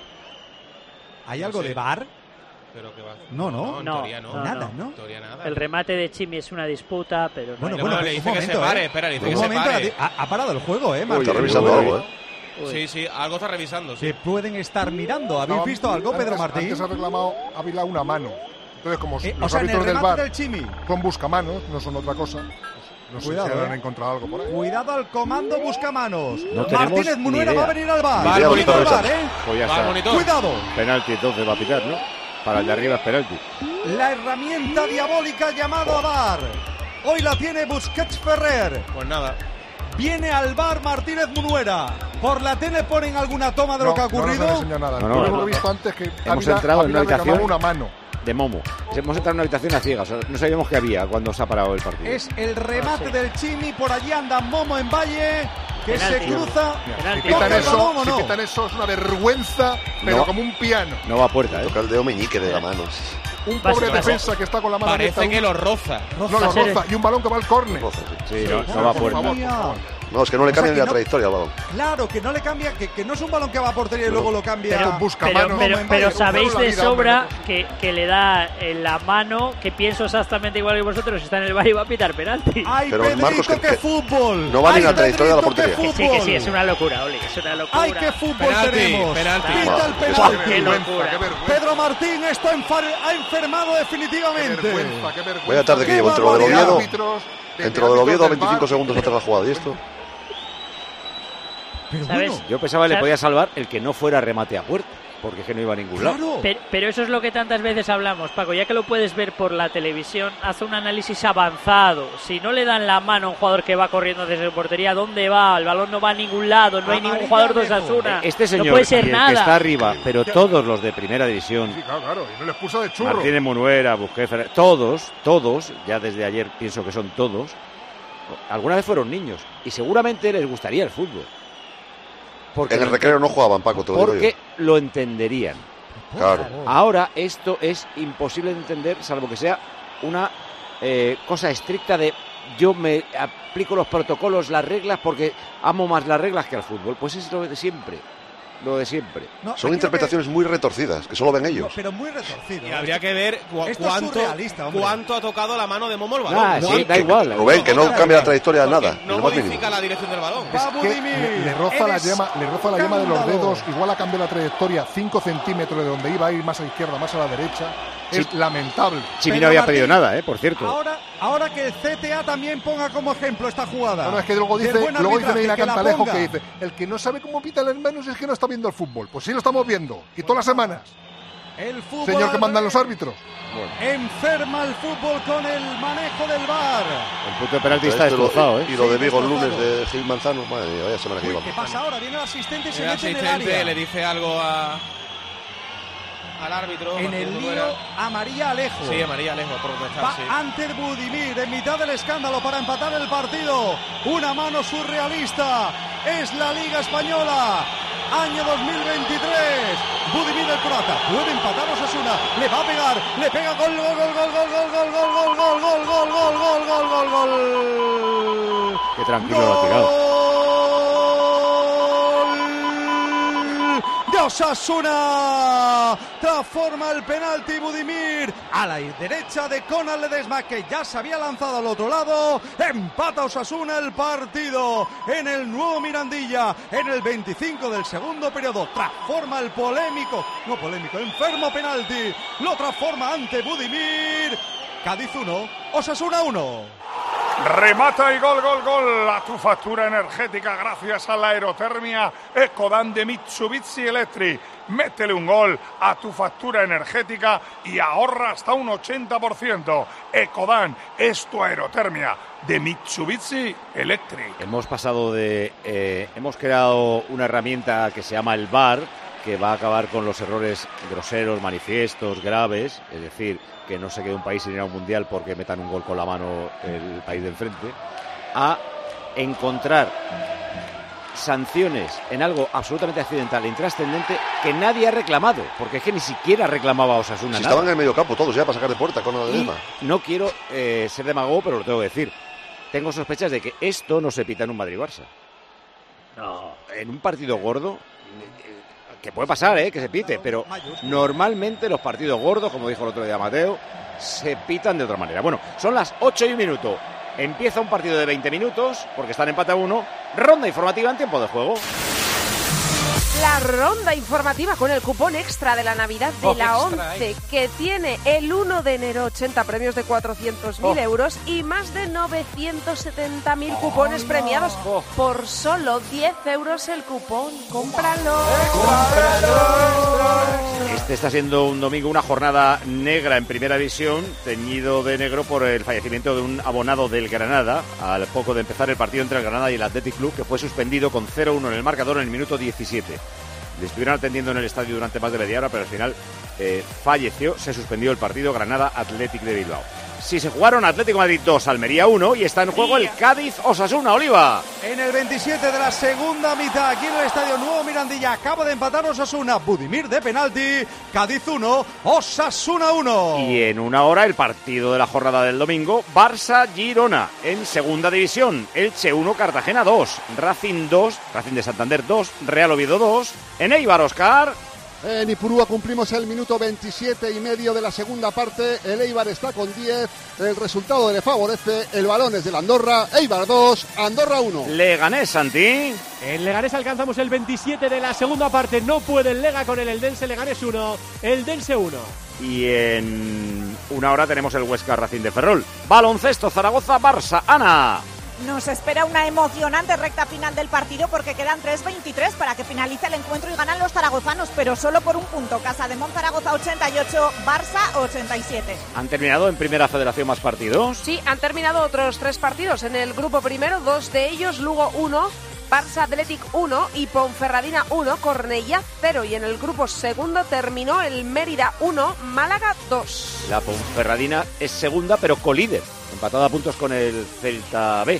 ¿Hay No algo sé. de VAR? Pero que va. No, no. en No, teoría no. no, Nada, no. ¿no? En teoría nada. El remate de Chimi es una disputa, pero no Bueno, hay- bueno, le un dice que se momento, pare, ¿eh? espera, le dice Un que se momento, pare. ha, ha parado el juego, ¿eh, Uy, Martín? está revisando Uy. algo, ¿eh? Uy. Sí, sí, algo está revisando. Sí. Que pueden estar mirando. ¿Habéis Estaban- visto algo, Pedro antes- Martín? Antes ha reclamado Ávila una mano. Entonces, como Eh, los o sea, en el árbitros del remate VAR del Chimi. son buscamanos, no son otra cosa. No sé Cuidado, si habrán eh. encontrado algo por ahí. Cuidado al comando Buscamanos. No tenemos Martínez ni Munuera idea. va a venir al VAR. Va al Cuidado monitor. al VAR, ¿eh? Pues ya Va al está. monitor. Cuidado. Penalti entonces va a pitar, ¿no? Para el de arriba es penalti. La herramienta diabólica llamado a VAR. Hoy la tiene Busquets Ferrer. Pues nada. Viene al VAR Martínez Munuera. ¿Por la tele ponen alguna toma de lo que ha No, no ocurrido? nos han enseñado nada. No, no, Yo no, lo he no. visto antes que Hemos Ávila- entrado en Ávila una habitación reclamaba una mano. de Momo. Hemos entrado en una habitación a ciegas. o sea, no sabíamos qué había cuando se ha parado el partido. Es el remate Ah, sí. del Chimi. Por allí anda Momo en Valle. Que Penalti. se cruza. Si Penalti. Toca pitan el eso, balón, ¿o si no? pitan eso es una vergüenza, pero No. como un piano. No va a puerta, ¿eh? Toca el dedo meñique de la mano. Un Va a pobre ser- defensa que está con la mano Parece abierta, que lo roza. no va lo a ser- roza, y un balón que va al córner. Sí, no, no va a por puerta. favor. Mía. No, es que no le O sea, cambian que la no- trayectoria al balón. Claro, que no le cambia, que, que no es un balón que va a portería y luego lo cambia. Pero busca Pero, mano. pero, Momo en pero Valle. sabéis la de vida, sobra hombre. que, que le da en la mano, que pienso exactamente igual que vosotros, está en el bar y va a pitar penalti. ¡Ay, Pero, Pedrito, Marcos, que- qué que fútbol! no va ni ¡Ay, la trayectoria de la Pedrito, qué portería. Que sí, que sí, fútbol! es una locura, Oli, es una locura. ¡Ay, qué fútbol Penalti, tenemos! penalti. ¡Pita el Qué penalti! Qué vergüenza, locura. qué vergüenza. Pedro Martín, esto ha enfer- ha enfermado Qué definitivamente. vergüenza, qué vergüenza. Vaya tarde que Qué llevo entre lo del barbaridad. Oviedo. Árbitros, desde Entre lo del Oviedo a árbitros del veinticinco VAR. segundos atrás la jugada. ¿Y esto? Pero ¿Sabes? bueno, Yo pensaba que le ¿Sabes? podía salvar el que no fuera remate a puerta, porque es que no iba a ningún lado. claro. Pero, pero eso es lo que tantas veces hablamos, Paco, ya que lo puedes ver por la televisión, haz un análisis avanzado. Si no le dan la mano a un jugador que va corriendo desde su portería, ¿dónde va? El balón no va a ningún lado, no hay Amarilla ningún jugador de lejos. Osasuna. Este señor no puede ser y el nada. que está arriba, pero todos los de primera división, Sí, claro, claro. Y no le expuso de churro. Martínez Munuera, Busquets, Ferrer, todos, todos, ya desde ayer pienso que son todos, alguna vez fueron niños y seguramente les gustaría el fútbol. Porque En el lo- recreo no jugaban, Paco, te lo digo porque yo. lo entenderían. Claro. Ahora esto es imposible de entender, salvo que sea una eh, cosa estricta de yo me aplico los protocolos, las reglas, porque amo más las reglas que al fútbol. Pues es lo de siempre, lo de siempre. No, Son aquí interpretaciones muy retorcidas, que solo ven lo que- ellos. pero muy retorcido. Y habría que ver cu- Esto es cuánto, surrealista, hombre. cuánto ha tocado la mano de Momo el balón. Ah, sí, ¿Cuánto? da igual. Rubén, que no cambia la trayectoria de Porque nada. No ni lo más modifica mínimo. la dirección del balón. Va Es que Budimir, le, le roza la eres yema, le roza la yema de los escándalo. dedos, igual ha cambiado la trayectoria cinco centímetros de donde iba a ir, más a la izquierda, más a la derecha. Es Sí. lamentable. Chimi no Pedro había Martín, pedido nada, eh, por cierto. Ahora, ahora que el C T A también ponga como ejemplo esta jugada. No, no, es que luego Del dice, buen luego dice arbitraje, Medina que la Cantalejo ponga. que dice, el que no sabe cómo pitan las manos es que no está viendo el fútbol. Pues sí lo estamos viendo. Y todas las semanas. El fútbol Señor que al mandan los revés. árbitros. Enferma el fútbol con el manejo del VAR. El punto de penalti está Esto lo- destrozado, ¿eh? Y lo de Sí, Vigo el destrozado. lunes de Gil Manzano, madre mía, vaya semana que Uy, llevamos. ¿qué pasa ahora? Viene el asistente y se El mete en el asistente área. le dice algo a, al árbitro. En Martín el Munuera. lío a María Alejo. Sí, a María Alejo, por protestar, Va sí. ante Budimir en mitad del escándalo para empatar el partido. Una mano surrealista. Es la Liga Española. Año dos mil veintitrés. Budimir el croata. Puede empatar Osasuna. Le va a pegar. Le pega gol, gol, gol, gol, gol, gol, gol, gol, gol, gol, gol, gol, gol, gol, gol, gol, gol. Qué tranquilo lo ha tirado. ¡Gol! ¡De Osasuna transforma el penalti. Budimir a la derecha de Conal Ledesma, que ya se había lanzado al otro lado. Empata Osasuna el partido en el nuevo Mirandilla en el veinticinco del segundo periodo. Transforma el polémico, no polémico, enfermo penalti. Lo transforma ante Budimir. Cádiz uno, Osasuna uno. Remata y gol, gol, gol. A tu factura energética gracias a la aerotermia Ecodan de Mitsubishi Electric. Métele un gol a tu factura energética y ahorra hasta un ochenta por ciento. Ecodan es tu aerotermia de Mitsubishi Electric. Hemos pasado de... Eh, hemos creado una herramienta que se llama el V A R, que va a acabar con los errores groseros, manifiestos, graves, es decir, que no se quede un país sin ir a un mundial porque metan un gol con la mano el país de enfrente, a encontrar sanciones en algo absolutamente accidental e intrascendente que nadie ha reclamado, porque es que ni siquiera reclamaba Osasuna si nada. Estaban en el medio campo todos ya para sacar de puerta con la y no quiero eh, ser demagogo, pero lo tengo que decir. Tengo sospechas de que esto no se pita en un Madrid-Barça. No. En un partido gordo... Que puede pasar, ¿eh? Que se pite, pero normalmente los partidos gordos, como dijo el otro día Mateo, se pitan de otra manera. Bueno, son las ocho y un minuto. Empieza un partido de veinte minutos, porque están empate a uno. Ronda informativa en tiempo de juego. La ronda informativa con el cupón extra de la Navidad de oh, la extra, ONCE, eh. que tiene el uno de enero ochenta premios de cuatrocientos mil oh. euros y más de novecientos setenta mil cupones oh, premiados no. por solo diez euros el cupón. ¡Cómpralo! Este está siendo un domingo, una jornada negra en Primera División, teñido de negro por el fallecimiento de un abonado del Granada, al poco de empezar el partido entre el Granada y el Athletic Club, que fue suspendido con cero uno en el marcador en el minuto diecisiete. Le estuvieron atendiendo en el estadio durante más de media hora, pero al final eh, falleció, se suspendió el partido Granada Athletic de Bilbao. Sí, se jugaron Atlético Madrid dos, Almería uno y está en juego el Cádiz Osasuna. Oliva. En el veintisiete de la segunda mitad, aquí en el estadio Nuevo Mirandilla, acaba de empatar Osasuna. Budimir de penalti, Cádiz uno, Osasuna uno. Y en una hora el partido de la jornada del domingo, Barça-Girona en segunda división. Elche uno, Cartagena dos, Racing dos, Racing de Santander dos, Real Oviedo dos. En Eibar, Oscar. En Ipurúa cumplimos el minuto veintisiete y medio de la segunda parte. El Eibar está con diez. El resultado le favorece. El balón es del Andorra. Eibar dos, Andorra uno. Leganés, Santi. En Leganés alcanzamos el veintisiete de la segunda parte. No puede el Lega con el Eldense. Leganés uno, Eldense uno. Y en una hora tenemos el Huesca Racing de Ferrol. Baloncesto, Zaragoza, Barça. Ana. Nos espera una emocionante recta final del partido porque quedan tres veintitrés para que finalice el encuentro y ganan los zaragozanos, pero solo por un punto. Casademont Zaragoza ochenta y ocho, Barça ochenta y siete. ¿Han terminado en Primera Federación más partidos? Sí, han terminado otros tres partidos. En el grupo primero, dos de ellos, Lugo uno, Barça Athletic uno y Ponferradina uno, Cornellá cero. Y en el grupo segundo terminó el Mérida uno, Málaga dos. La Ponferradina es segunda, pero colíder, empatada a puntos con el Celta B.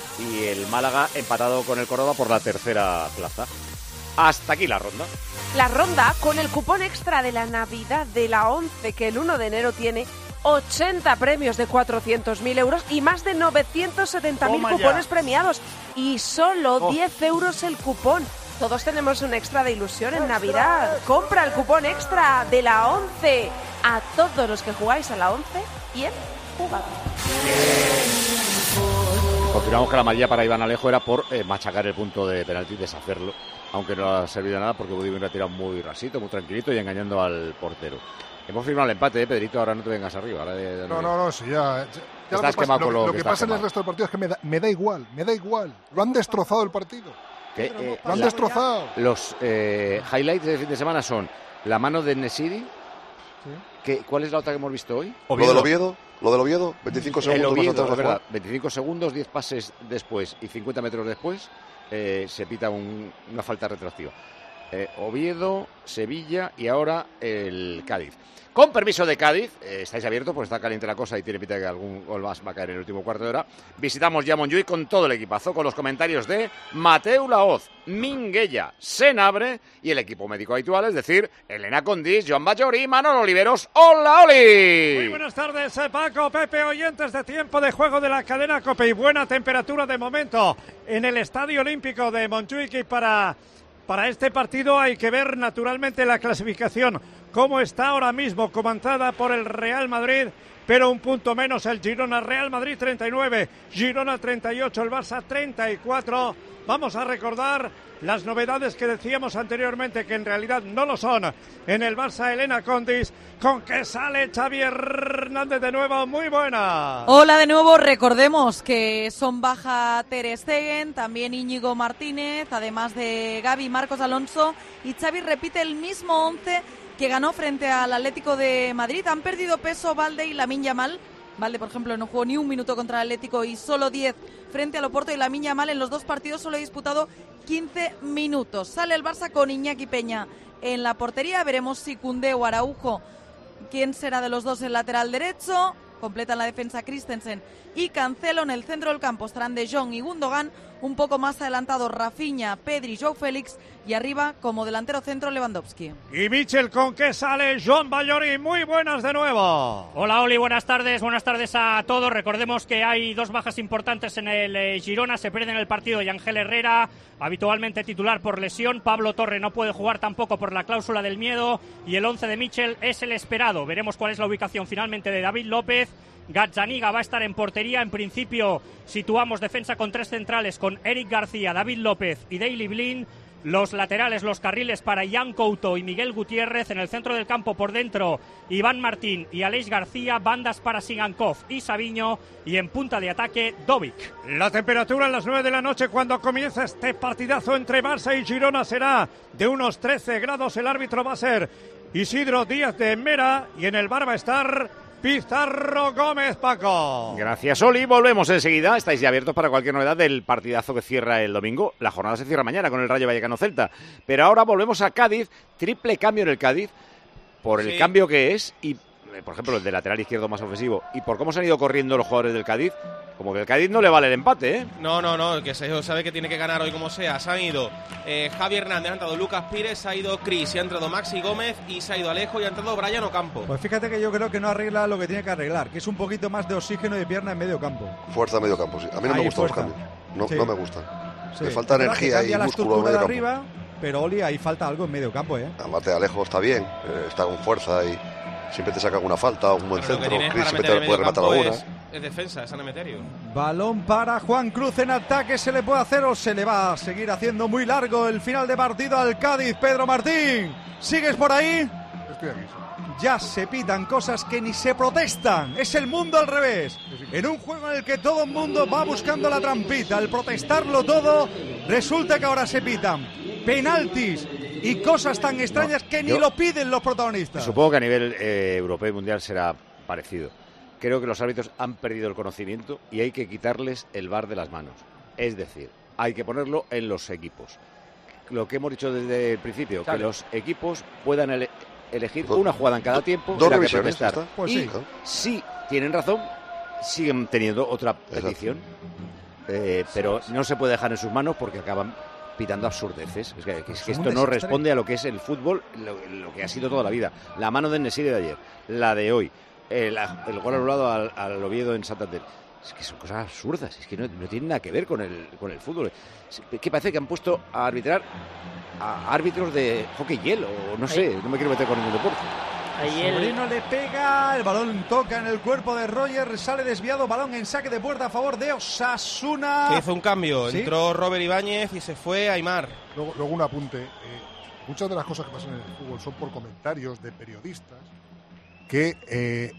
Y el Málaga empatado con el Córdoba por la tercera plaza. Hasta aquí la ronda. La ronda con el cupón extra de la Navidad de la ONCE, que el uno de enero tiene ochenta premios de cuatrocientos mil euros y más de novecientos setenta mil cupones ya. premiados. Y solo oh. diez euros el cupón. Todos tenemos un extra de ilusión en Navidad. Compra el cupón extra de la ONCE. A todos los que jugáis a la ONCE, bien jugado. Confirmamos que la amarilla para Iván Alejo era por eh, machacar el punto de penalti y deshacerlo, aunque no ha servido de nada porque Budimir ha tirado muy rasito, muy tranquilito y engañando al portero. Hemos firmado el empate, ¿eh, Pedrito? Ahora no te vengas arriba. Ahora de, de no, no, no, sí, ya... ya, ya estás lo que quemado pasa, con lo, lo, lo que, que pasa quemado. en el resto del partido es que me da, me da igual, me da igual. Lo han destrozado el partido. ¿Qué, eh, lo han la, destrozado. Los eh, highlights de fin de semana son la mano de Nesiri. ¿Sí? Que, ¿Cuál es la otra que hemos visto hoy? Oviedo. Lo del Oviedo. Lo del Oviedo, veinticinco segundos el Oviedo, más atrás, verdad, veinticinco segundos, diez pases después y cincuenta metros después eh, se pita un, una falta retroactiva. Eh, Oviedo, Sevilla y ahora el Cádiz. Con permiso de Cádiz, eh, estáis abiertos porque está caliente la cosa y tiene pinta que algún gol más va a caer en el último cuarto de hora. Visitamos ya Montjuïc con todo el equipazo, con los comentarios de Mateu Laoz, Minguella, Senabre y el equipo médico habitual, es decir, Elena Condis, Joan Bajor y Manolo Oliveros. ¡Hola, Oli! Muy buenas tardes, eh, Paco, Pepe, oyentes de Tiempo de Juego de la cadena COPE y buena temperatura de momento en el Estadio Olímpico de Montjuïc y para para este partido hay que ver naturalmente la clasificación, cómo está ahora mismo, comandada por el Real Madrid, pero un punto menos el Girona. Real Madrid treinta y nueve, Girona treinta y ocho, el Barça treinta y cuatro. Vamos a recordar las novedades que decíamos anteriormente, que en realidad no lo son. En el Barça, Elena Condis, con que sale Xavi Hernández de nuevo. Muy buena. Hola de nuevo. Recordemos que son baja Ter Stegen, también Íñigo Martínez, además de Gavi, Marcos Alonso, y Xavi repite el mismo once que ganó frente al Atlético de Madrid. Han perdido peso Valde y Lamine Yamal. Valde, por ejemplo, no jugó ni un minuto contra el Atlético y solo diez frente al Oporto, y Lamine Yamal en los dos partidos solo ha disputado quince minutos. Sale el Barça con Iñaki Peña en la portería. Veremos si Koundé o Araujo, quién será de los dos el lateral derecho. Completan la defensa Christensen y Cancelo. En el centro del campo estarán De Jong y Gundogan. Un poco más adelantado Rafinha, Pedri, Joao Félix, y arriba como delantero centro Lewandowski. Y Michel, con que sale Joan Ballori. Muy buenas de nuevo. Hola Oli, buenas tardes, buenas tardes a todos. Recordemos que hay dos bajas importantes en el eh, Girona. Se pierde en el partido y Ángel Herrera, habitualmente titular por lesión. Pablo Torre no puede jugar tampoco por la cláusula del miedo, y el once de Michel es el esperado. Veremos cuál es la ubicación finalmente de David López. Gazzaniga va a estar en portería. En principio situamos defensa con tres centrales, con Eric García, David López y Daley Blind. Los laterales, los carriles para Jan Couto y Miguel Gutiérrez. En el centro del campo por dentro Iván Martín y Aleix García. Bandas para Sigankov y Saviño. Y en punta de ataque Dovic. La temperatura en las nueve de la noche cuando comienza este partidazo entre Barça y Girona será de unos trece grados. El árbitro va a ser Isidro Díaz de Mera y en el bar va a estar Pizarro Gómez. Paco. Gracias, Oli. Volvemos enseguida. Estáis ya abiertos para cualquier novedad del partidazo que cierra el domingo. La jornada se cierra mañana con el Rayo Vallecano Celta. Pero ahora volvemos a Cádiz. Triple cambio en el Cádiz por el Sí. cambio que es y, por ejemplo, el de lateral izquierdo más ofensivo. Y por cómo se han ido corriendo los jugadores del Cádiz. Como que el Cádiz no le vale el empate, ¿eh? No, no, no, que se sabe que tiene que ganar hoy como sea. Se han ido eh, Javi Hernández, ha entrado Lucas Pires, se ha ido Cris, y ha entrado Maxi Gómez, y se ha ido Alejo y ha entrado Brian Ocampo. Pues fíjate que yo creo que no arregla lo que tiene que arreglar, que es un poquito más de oxígeno de pierna en medio campo. Fuerza a medio campo, sí. A mí no Ahí me gustan los fuerza. cambios. No, Sí. no me gustan. Sí. Me falta Es verdad energía que cambia y la músculo en estructura medio de campo. arriba, pero Oli, ahí falta algo en medio campo, ¿eh? Aparte, Alejo está bien, eh, está con fuerza y siempre te saca alguna falta, un buen Pero lo que centro. tienes Cris para siempre meter te en puede medio rematar campo alguna. es, es defensa, es San Emeterio. Balón para Juan Cruz en ataque. ¿Se le puede hacer o se le va a seguir haciendo muy largo el final de partido al Cádiz? Pedro Martín, ¿sigues por ahí? Estoy aquí. Ya se pitan cosas que ni se protestan. Es el mundo al revés. En un juego en el que todo el mundo va buscando la trampita, al protestarlo todo, resulta que ahora se pitan penaltis y cosas tan extrañas que ni yo- lo piden los protagonistas. Supongo que a nivel eh, europeo y mundial será parecido. Creo que los árbitros han perdido el conocimiento y hay que quitarles el V A R de las manos. Es decir, hay que ponerlo en los equipos. Lo que hemos dicho desde el principio, Claro. que los equipos puedan ele- elegir una jugada en cada tiempo dos en la que revisiones, protestar. ya está. Pues y sí. si tienen razón, siguen teniendo otra petición. Eh, pero no se puede dejar en sus manos porque acaban pitando absurdeces. Es que, que- es que Son un esto no desastre. responde a lo que es el fútbol, lo, lo que ha sido toda la vida. La mano de Nesiri de ayer, la de hoy, el, el gol anulado al, al Oviedo en Santander. Es que son cosas absurdas, es que no, no tienen nada que ver con el, con el fútbol. Es que parece que han puesto a arbitrar a árbitros de hockey hielo, o no sé, no me quiero meter con ningún deporte. Ahí el Sobrino le pega, el balón toca en el cuerpo de Roger, sale desviado, balón en saque de puerta a favor de Osasuna. Que hizo un cambio, ¿Sí? entró Robert Ibáñez y se fue Aimar. Luego, luego un apunte. eh, muchas de las cosas que pasan en el fútbol son por comentarios de periodistas que eh,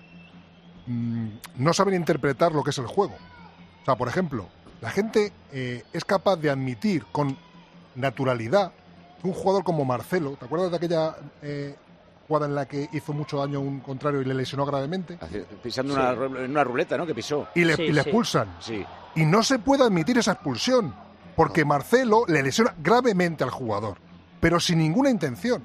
mm, no saben interpretar lo que es el juego. O sea, por ejemplo, la gente eh, es capaz de admitir con naturalidad que un jugador como Marcelo, ¿te acuerdas de aquella eh, jugada en la que hizo mucho daño a un contrario y le lesionó gravemente? Pisando Sí. una, ru- en una ruleta, ¿no? Que pisó. Y le, y le expulsan. Sí. Y no se puede admitir esa expulsión, porque Marcelo le lesiona gravemente al jugador, pero sin ninguna intención.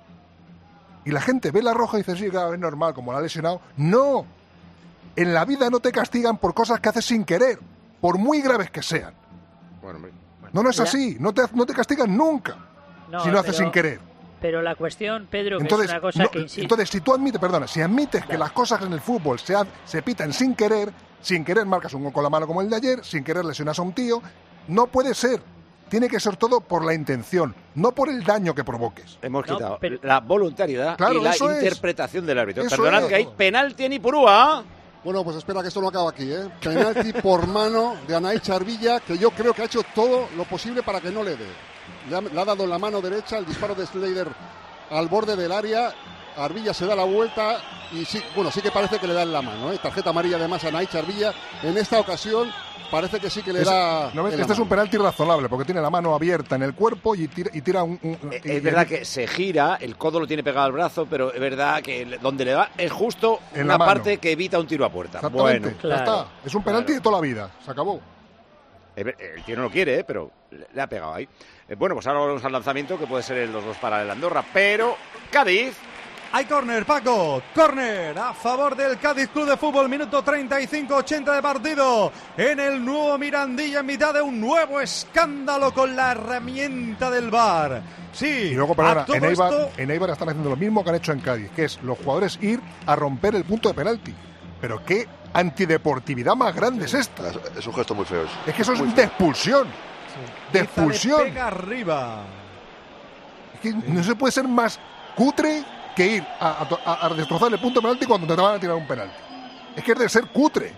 Y la gente ve la roja y dice, sí, claro, es normal, como la ha lesionado. ¡No! En la vida no te castigan por cosas que haces sin querer, por muy graves que sean. Bueno, hombre. No, no es Ya. así, no te, no te castigan nunca No, si lo haces pero- sin querer. Pero la cuestión, Pedro, que Entonces, es una cosa no, que insisto. entonces, si tú admites, perdona, si admites que las cosas en el fútbol se, ha- se pitan sin querer, sin querer marcas un gol con la mano como el de ayer, sin querer lesionas a un tío, no puede ser. tiene que ser todo por la intención, no por el daño que provoques. Hemos quitado no, pero... la voluntariedad claro, y la interpretación es. del árbitro. Eso Perdonad es. que hay penalti en Ipurúa. Bueno, pues espera que esto no acaba aquí, ¿eh? Penalti por mano de Anaí Charvilla, que yo creo que ha hecho todo lo posible para que no le dé. Le ha, le ha dado en la mano derecha el disparo de Slater al borde del área. Arvilla se da la vuelta y sí, bueno, sí que parece que le da en la mano, ¿eh? Tarjeta amarilla además a Anaí Charvilla. En esta ocasión parece que sí que le es, da. No, este es un penalti razonable porque tiene la mano abierta en el cuerpo y tira, y tira un. un es y, verdad que se gira, el codo lo tiene pegado al brazo, pero es verdad que donde le da es justo en una parte que evita un tiro a puerta. Bueno, claro, ya está. Es un penalti claro. de toda la vida. Se acabó. El tío no lo quiere, ¿eh? Pero le ha pegado ahí. Bueno, pues ahora volvemos al lanzamiento que puede ser el dos dos para el Andorra, pero Cádiz. Hay córner, Paco, córner a favor del Cádiz Club de Fútbol, minuto treinta y cinco ochenta de partido en el nuevo Mirandilla en mitad de un nuevo escándalo con la herramienta del V A R. Sí, y luego, perdona, en Eibar, esto... en Eibar están haciendo lo mismo que han hecho en Cádiz, que es los jugadores ir a romper el punto de penalti. Pero qué antideportividad más grande es esta. Es, es un gesto muy feo. Es, es que eso es de expulsión. Sí. De expulsión. Pega arriba. Es que no se puede ser más cutre que ir a, a, a destrozar el punto penalti cuando te van a tirar un penalti. Es que es de ser cutre.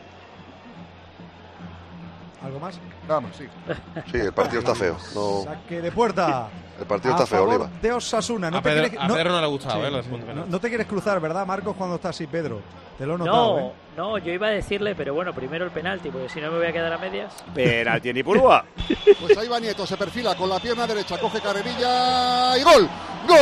¿Algo más? Nada más, sí. Sí, el partido está feo. No... Saque de puerta. El partido está feo, Oliva. De Osasuna. No a, te Pedro, quieres, a no, Pedro no le ha gustado, sí, ¿eh? Los sí, puntos no, no te quieres cruzar, ¿verdad, Marcos, cuando está así, Pedro? Te lo he notado, No, ¿eh? no, yo iba a decirle, pero bueno, primero el penalti, porque si no me voy a quedar a medias. Penalti en Ipurúa. Pues ahí va Nieto, se perfila con la pierna derecha, coge Carrerilla y ¡gol! ¡Gol!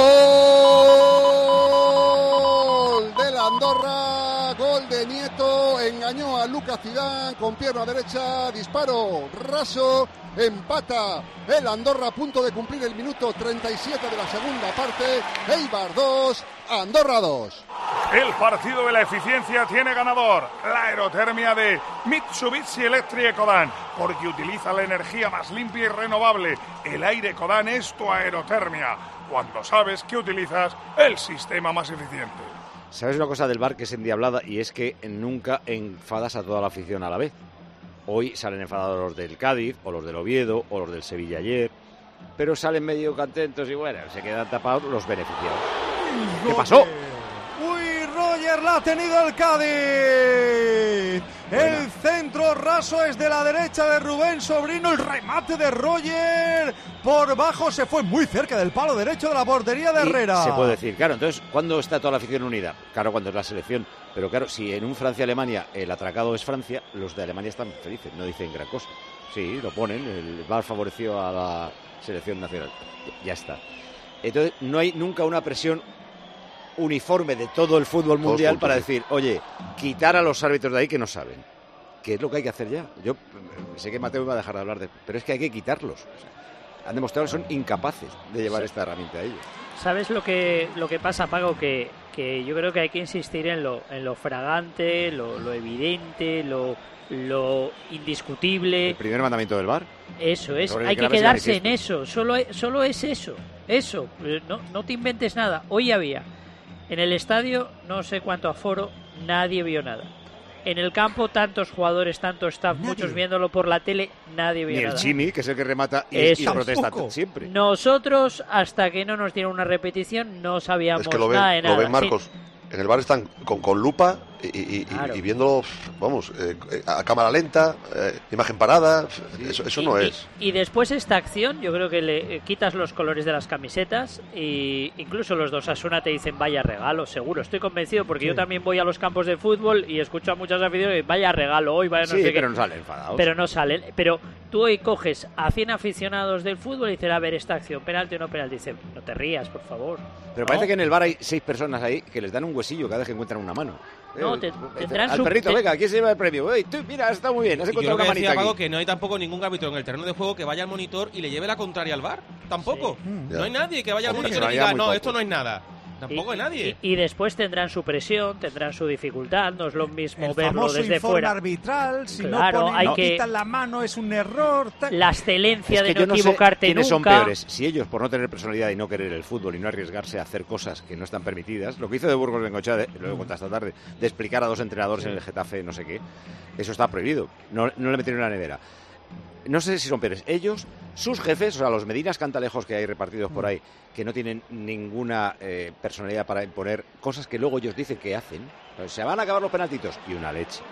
Del Andorra, gol de Nieto, engañó a Lucas Zidane con pierna derecha, disparo raso, empata el Andorra a punto de cumplir el minuto treinta y siete de la segunda parte. Eibar dos, Andorra dos. El partido de la eficiencia tiene ganador, la aerotermia de Mitsubishi Electric Ecodan, porque utiliza la energía más limpia y renovable. El aire Ecodan es tu aerotermia, cuando sabes que utilizas el sistema más eficiente. ¿Sabes una cosa del V A R que es endiablada? Y es que nunca enfadas a toda la afición a la vez. Hoy salen enfadados los del Cádiz, o los del Oviedo, o los del Sevilla ayer, pero salen medio contentos y bueno, se quedan tapados los beneficiados. ¿Qué pasó? ¡Uy, Roger la ha tenido el Cádiz! Buena. El centro raso es de la derecha de Rubén Sobrino, el remate de Roger por bajo se fue muy cerca del palo derecho de la portería de Herrera. Y se puede decir, claro, entonces, ¿cuándo está toda la afición unida? Claro, cuando es la selección, pero claro, si en un Francia-Alemania el atracado es Francia, los de Alemania están felices, no dicen gran cosa. Sí, lo ponen, el V A R favoreció a la selección nacional, ya está. Entonces, no hay nunca una presión uniforme de todo el fútbol mundial para decir, oye, quitar a los árbitros de ahí que no saben. ¿Qué es lo que hay que hacer ya? Yo sé que Mateo me va a dejar de hablar de... Pero es que hay que quitarlos. O sea, han demostrado que son incapaces de llevar sí. esta herramienta a ellos. ¿Sabes lo que lo que pasa, Pago? Que, que yo creo que hay que insistir en lo, en lo fragante, lo, lo evidente, lo, lo indiscutible. El primer mandamiento del V A R. Eso es, hay que quedarse en eso. Solo, solo es eso. Eso. No, no te inventes nada. Hoy había... En el estadio, no sé cuánto aforo, nadie vio nada. En el campo, tantos jugadores, tanto staff, nadie. Muchos viéndolo por la tele, nadie vio Ni nada. Ni el Chimi, que es el que remata y, y protesta siempre. Nosotros, hasta que no nos dieron una repetición, no sabíamos es que lo ven, nada de nada. Lo ven, Marcos. Sí. En el V A R están con, con lupa y, y, claro. y viéndolo, vamos, eh, a cámara lenta, eh, imagen parada, sí. eso, eso y, no y, es. Y después esta acción, yo creo que le eh, quitas los colores de las camisetas y incluso los dos Asuna te dicen vaya regalo, seguro, estoy convencido, porque sí. yo también voy a los campos de fútbol y escucho a muchas aficiones, vaya regalo hoy, vaya no sí, sé pero qué. no salen enfadados. Pero no salen, pero tú hoy coges a cien aficionados del fútbol y dices, a ver, esta acción, penalti o no penalti, dicen, no te rías, por favor. Pero no. parece que en el V A R hay seis personas ahí que les dan un huesillo cada vez que encuentran una mano. No, te, tendrán al su... perrito, venga, ¿quién se lleva el premio? Ey, tú, mira, está muy bien, has encontrado una manita Pago, aquí. que no hay tampoco ningún árbitro en el terreno de juego que vaya al monitor y le lleve la contraria al V A R. Tampoco. Sí. Mm, no hay nadie que vaya al monitor y diga, no, poco. Esto no es nada. Tampoco y, hay nadie. Y, y después tendrán su presión, tendrán su dificultad, no es lo mismo el verlo famoso desde informe fuera. arbitral, si claro, no ponen, hay no que... quitan la mano es un error. La excelencia es que de yo no no equivocarte sé quiénes nunca. son peores, si ellos por no tener personalidad y no querer el fútbol y no arriesgarse a hacer cosas que no están permitidas, lo que hizo de Burgos Bengochea, de, lo he contado esta tarde, de explicar a dos entrenadores sí. en el Getafe no sé qué, eso está prohibido, no, no le metieron en la nevera. No sé si son peores ellos, sus jefes, o sea, los Medinas Cantalejos que hay repartidos por ahí, que no tienen ninguna eh, personalidad para imponer cosas que luego ellos dicen que hacen, pues se van a acabar los penaltitos y una leche.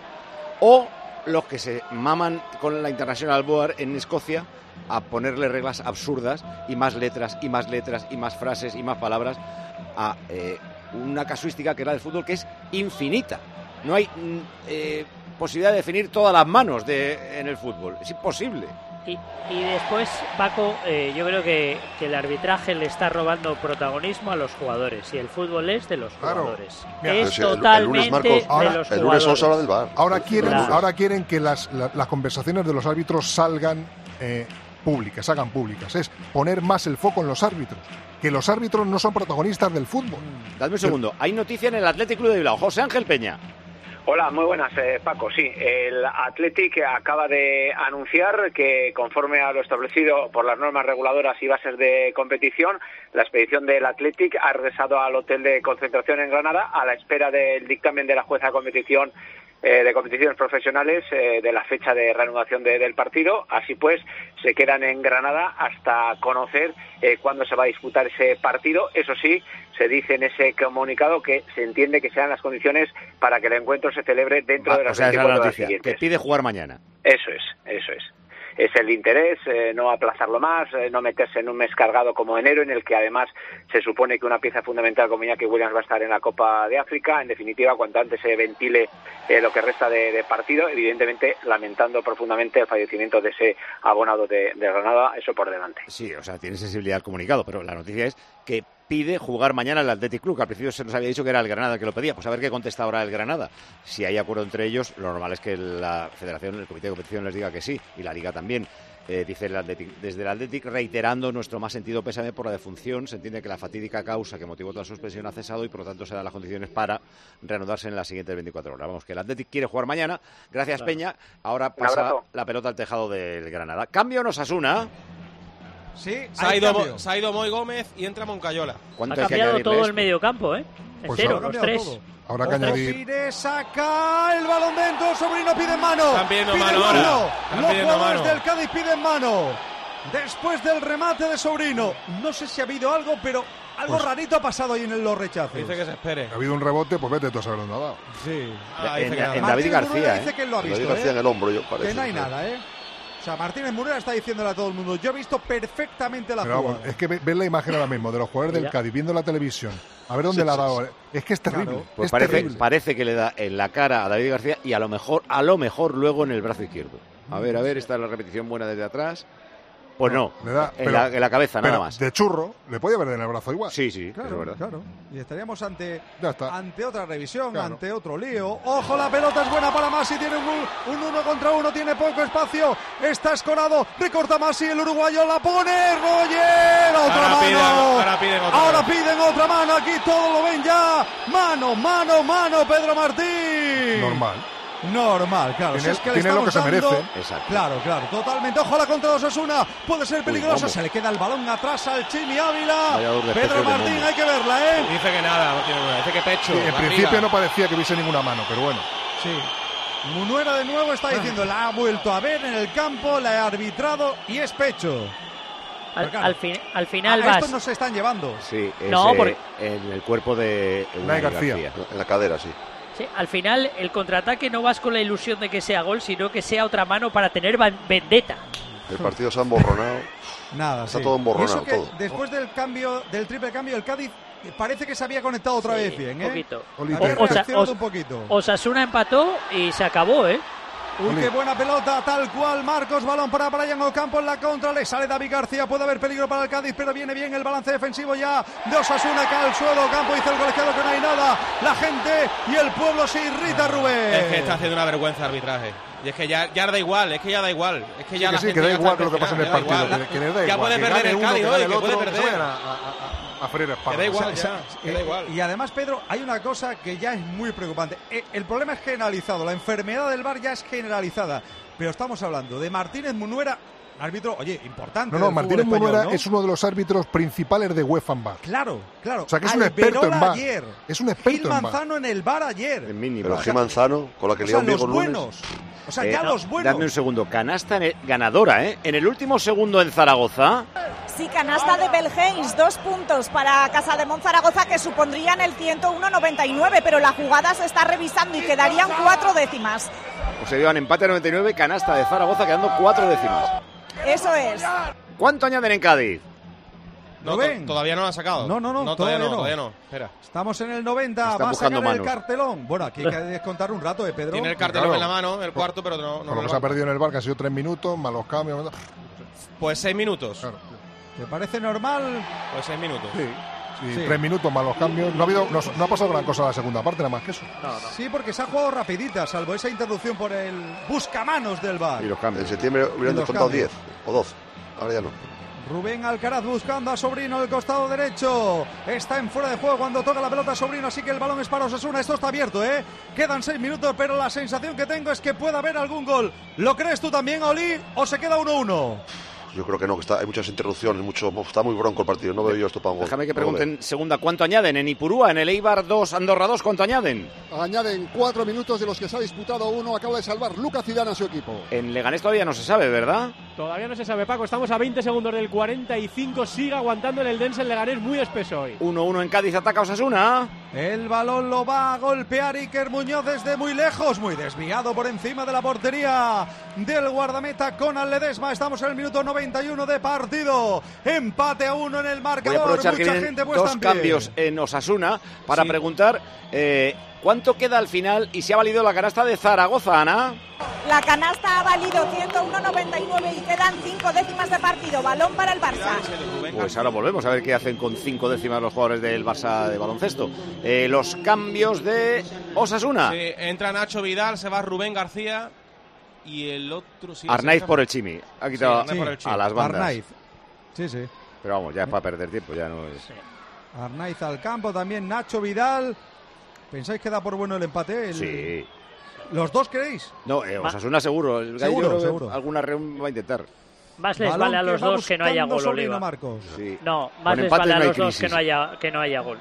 O los que se maman con la International Board en Escocia a ponerle reglas absurdas y más letras y más letras y más frases y más palabras a eh, una casuística que es la del fútbol, que es infinita. No hay eh, posibilidad de definir todas las manos de, en el fútbol. Es imposible. Y, y después, Paco, eh, yo creo que, que el arbitraje le está robando protagonismo a los jugadores y el fútbol es de los Claro. jugadores. Mira, es sí, el- el totalmente lunes, Marcos, ahora- de los el lunes solo se habla jugadores. del V A R. Ahora quieren, Claro. ahora quieren que las, la- las conversaciones de los árbitros salgan eh, públicas, hagan públicas. Es poner más el foco en los árbitros. Que los árbitros no son protagonistas del fútbol. Dadme un segundo. Hay noticia en el Athletic Club de Bilbao. José Ángel Peña. Hola, muy buenas, eh, Paco. Sí, el Athletic acaba de anunciar que, conforme a lo establecido por las normas reguladoras y bases de competición, la expedición del Athletic ha regresado al hotel de concentración en Granada a la espera del dictamen de la jueza de competición eh, de competiciones profesionales eh, de la fecha de reanudación de, del partido. Así pues, se quedan en Granada hasta conocer eh, cuándo se va a disputar ese partido. Eso sí, se dice en ese comunicado que se entiende que sean las condiciones para que el encuentro se celebre dentro de Ah, o las sea, esa es la veinticuatro horas noticia, siguientes. que pide jugar mañana. Eso es, eso es. Es el interés, eh, no aplazarlo más, eh, no meterse en un mes cargado como enero, en el que además se supone que una pieza fundamental como Iñaki Williams va a estar en la Copa de África. En definitiva, cuanto antes se ventile eh, lo que resta de, de partido, evidentemente lamentando profundamente el fallecimiento de ese abonado de, de Granada, eso por delante. Sí, o sea, tiene sensibilidad el comunicado, pero la noticia es que pide jugar mañana el Athletic Club, que al principio se nos había dicho que era el Granada el que lo pedía. Pues a ver qué contesta ahora el Granada. Si hay acuerdo entre ellos, lo normal es que la Federación, el Comité de Competición les diga que sí, y la Liga también. Eh, dice el Athletic, desde el Athletic, reiterando nuestro más sentido pésame por la defunción, se entiende que la fatídica causa que motivó toda suspensión ha cesado y por lo tanto se dan las condiciones para reanudarse en las siguientes veinticuatro horas. Vamos, que el Athletic quiere jugar mañana. Gracias, Claro. Peña. Ahora Un pasa abrazo. la pelota al tejado del Granada. Cambio en Osasuna. Sí, Se ha, hay ido, cambio. Mo- se ha ido Moy Gómez y entra Moncayola. Ha ¿Cuánto hay que cambiado añadirle todo esto? el mediocampo, ¿eh? Pues Entero, ha los cambiado tres. todo. Habrá que añadir. Pide, saca el balón dentro, Sobrino pide mano. Están pidiendo Pide mano ahora. Están Los pidiendo jugadores mano. del Cádiz piden mano. Después del remate de Sobrino. No sé si ha habido algo, pero algo Pues- rarito ha pasado ahí en los rechazos. Dice que se espere. Ha habido un rebote, pues vete tú a saber dónde ha dado. Sí. Ah, En- dice que en nada. David Martínez García, Murera ¿eh? dice que él lo ha David visto, García ¿eh? en el hombro, yo parece. Que no hay nada, ¿eh? O sea, Martínez Murera está diciéndole a todo el mundo, yo he visto perfectamente la Pero jugada. vamos, es que ve- ves la imagen ahora mismo de los jugadores del Mira. Cádiz viendo la televisión. A ver dónde Sí, la ha sí, dado. Es que es terrible. Pues es parece, terrible. parece que le da en la cara a David García y a lo mejor, a lo mejor luego en el brazo izquierdo. A ver, a ver, esta es la repetición buena desde atrás. Pues no, Le da- en, pero- la, en la cabeza nada pero más. De churro, le podía haber en el brazo igual. Sí, sí, Claro, es verdad. claro. Y estaríamos ante, Ya está. ante otra revisión, Claro. ante otro lío. Ojo, la pelota es buena para Masi, tiene un, un uno contra uno, tiene poco espacio, está escorado, recorta Masi, el uruguayo la pone, Roger, otra Ahora mano. piden- ahora piden otra Ahora vez. piden otra mano, aquí todo lo ven ya. Mano, mano, mano, Pedro Martín. Normal. Normal, claro. Tiene- si es que le tiene lo estamos que se dando- merece. Exacto. Claro, claro, totalmente. Ojo a la contra de Osasuna. Puede ser peligrosa. ¿cómo? Se le queda el balón atrás al Chimi Ávila. Vaya dos Pedro despejes de Martín, mundo. hay que verla, ¿eh? Dice que nada, no tiene nada. Dice que pecho. Sí, en barriga. principio no parecía que hubiese ninguna mano, pero bueno. Sí. Munuera de nuevo está diciendo, la ha vuelto a ver en el campo, la ha arbitrado y es pecho. Al, Pero claro, al, fin- al final a vas. estos no se están llevando. Sí, es, No, eh, porque- en el cuerpo de Unai García. García. En la cadera, sí. Sí, al final el contraataque no vas con la ilusión de que sea gol, sino que sea otra mano para tener van- vendetta. El partido se ha emborronado. Nada, Está sí. todo emborronado, Y eso que todo. después del cambio, del triple cambio, el Cádiz parece que se había conectado otra Sí, vez bien, ¿eh? un poquito. Había Olite. O- o sea, reaccionado os- un poquito. Osasuna empató y se acabó, ¿eh? Uy, qué buena pelota, tal cual, Marcos, balón para Brian Ocampo en la contra, le sale David García, puede haber peligro para el Cádiz, pero viene bien el balance defensivo ya de Osasuna, cae al suelo, Ocampo dice el colegiado que no hay nada, la gente y el pueblo se irrita, Rubén. Es que está haciendo una vergüenza de arbitraje. Y es que ya, ya da igual, es que ya da igual. Es que ya Sí, la que sí, gente que da ya igual está lo que pasa en el empecinada, ya da partido. igual. Que, que les da Ya igual. puede que perder gane el uno, Cádiz que hoy, gane que el puede otro, que se perder. vayan a, a, a, a freír espárragos. Que da igual, O sea, ya, que eh, da igual. Y además, Pedro, hay una cosa que ya es muy preocupante. Eh, El problema es generalizado, la enfermedad del V A R ya es generalizada. Pero estamos hablando de Martínez Munuera, árbitro, oye, importante. No, no, del Martínez fútbol español, Munuera ¿no? es uno de los árbitros principales de UEFA en V A R. Claro, claro. O sea, que es un experto en Alberola V A R. ayer. Es un experto Gil en V A R. Manzano en el V A R ayer. En mínimo. Pero Gil Manzano, con la que O lió sea, un Vigo los el lunes. buenos. O sea, Eh, ya no, los buenos. Dame un segundo. Canasta en el- ganadora, ¿eh? En el último segundo en Zaragoza. Sí, canasta de Belgeins, dos puntos para Casa de Monzaragoza que supondrían el ciento uno noventa y nueve, pero la jugada se está revisando y quedarían cuatro décimas. Pues se llevan empate a noventa y nueve, canasta de Zaragoza quedando cuatro décimas. Eso es. ¿Cuánto añaden en Cádiz? No, Rubén. to- todavía no lo han sacado. No, no, no, no todavía todavía no, no. todavía no. Espera. Estamos en el noventa, Está va a sacar buscando el manos. cartelón. Bueno, aquí hay que descontar un rato, ¿eh, Pedro? Tiene el cartelón Claro. en la mano, el cuarto, pero no, no Con lo lo que se ha levanta. perdido en el bar, que han sido tres minutos, malos cambios. Pues seis minutos. ¿Te parece normal? Pues seis minutos. Sí. Sí, Sí. tres minutos, malos cambios. No ha, habido, no, no ha pasado gran cosa en la segunda parte, nada más que eso. Sí, porque se ha jugado rapidita, salvo esa interrupción por el buscamanos del bar. Y los cambios. En septiembre hubieran Y los descontado cambios. diez o doce. Ahora ya no. Rubén Alcaraz buscando a Sobrino el costado derecho. Está en fuera de juego cuando toca la pelota Sobrino, así que el balón es para Osasuna. Esto está abierto, ¿eh? Quedan seis minutos, pero la sensación que tengo es que puede haber algún gol. ¿Lo crees tú también, Oli, o se queda uno uno? Yo creo que no, que está, hay muchas interrupciones, mucho, está muy bronco el partido. No veo yo esto para un gol. Déjame que No lo veo. pregunten segunda, ¿cuánto añaden? En Ipurúa, en el Eibar dos, Andorra dos, ¿cuánto añaden? Añaden cuatro minutos de los que se ha disputado uno. Acaba de salvar Lucas Zidane a su equipo. En Leganés todavía no se sabe, ¿verdad? Todavía no se sabe, Paco. Estamos a veinte segundos del cuarenta y cinco. Sigue aguantando en el Dense el Leganés muy espeso hoy. uno uno en Cádiz, ataca Osasuna. El balón lo va a golpear Iker Muñoz desde muy lejos, muy desviado por encima de la portería del guardameta Conan Ledesma. Estamos en el minuto noventa y uno de partido. Empate a uno en el Voy a marcador. aprovechar que Mucha vienen gente puesta dos en pie. cambios en Osasuna para Sí. preguntar eh, cuánto queda al final y si ha valido la canasta de Zaragoza, Ana. La canasta ha valido ciento uno noventa y nueve y quedan cinco décimas de partido. Balón para el Barça. Pues ahora volvemos a ver qué hacen con cinco décimas los jugadores del Barça de baloncesto. Eh, los cambios de Osasuna. Sí, entra Nacho Vidal, se va Rubén García y el otro... Sí, Arnaiz se- por el Chimi. Ha quitado Sí, Arnaiz por el Chimi. a las bandas. Arnaiz. Sí, sí. Pero vamos, ya es para perder tiempo, ya no es... Arnaiz al campo, también Nacho Vidal. ¿Pensáis que da por bueno el empate? El- Sí. ¿Los dos creéis? No, eh, Osasuna seguro. El Gallo Seguro, yo creo que seguro. alguna reunión va a intentar. Más les Balón vale a que los va dos que no haya buscando gol, Sobrino, Oliva. Marcos. Sí. No, Con más les empate vale a no hay los dos crisis. que no haya que no haya gol.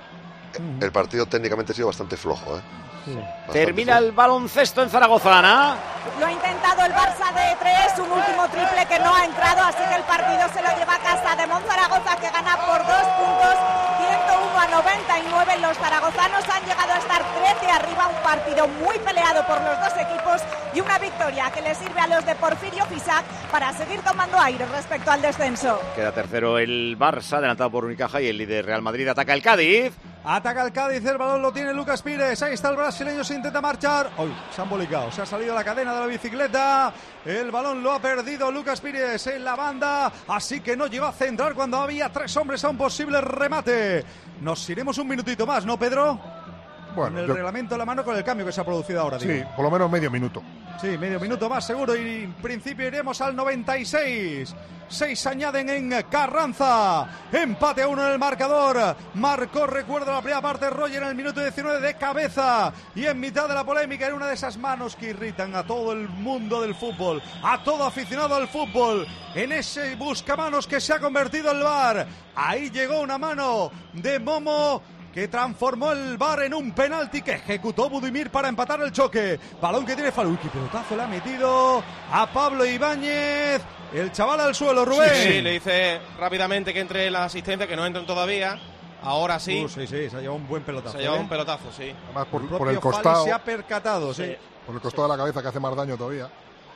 El partido técnicamente ha sido bastante flojo, ¿eh? Termina el baloncesto en Zaragoza, Ana. Lo ha intentado el Barça de tres, un último triple que no ha entrado, así que el partido se lo lleva a Casa de Monzaragoza, que gana por dos puntos, ciento uno a noventa y nueve. Los zaragozanos han llegado a estar trece arriba, un partido muy peleado por los dos equipos y una victoria que le sirve a los de Porfirio Fisac para seguir tomando aire respecto al descenso. Queda tercero el Barça, adelantado por Unicaja, y el líder Real Madrid ataca el Cádiz. Ataca el Cádiz, el balón lo tiene Lucas Pires. Ahí está el brasileño, se intenta marchar. Uy, se han bolicado, se ha salido la cadena de la bicicleta. El balón lo ha perdido Lucas Pires en la banda, así que no llegó a centrar cuando había tres hombres a un posible remate. Nos iremos un minutito más, ¿no, Pedro? Bueno, con el yo- reglamento en la mano, con el cambio que se ha producido ahora. Sí, digo. por lo menos medio minuto. Sí, medio minuto más seguro y en principio iremos al noventa y seis. Seis añaden en Carranza. Empate a uno en el marcador. Marcó, recuerdo, la primera parte Roger en el minuto diecinueve de cabeza. Y en mitad de la polémica, en una de esas manos que irritan a todo el mundo del fútbol, a todo aficionado al fútbol, en ese buscamanos que se ha convertido el V A R. Ahí llegó una mano de Momo, que transformó el V A R en un penalti que ejecutó Budimir para empatar el choque. Balón que tiene Falú. Uy, qué pelotazo le ha metido a Pablo Ibáñez. El chaval al suelo, Rubén. Sí, sí, le dice rápidamente que entre la asistencia, que no entren todavía. Ahora sí. Uh, sí, sí, se ha llevado un buen pelotazo. Se ha llevado ¿eh? un pelotazo, sí. Además, por, El por propio el Fali costado. se ha percatado, sí. Por el costado de la cabeza, que hace más daño todavía.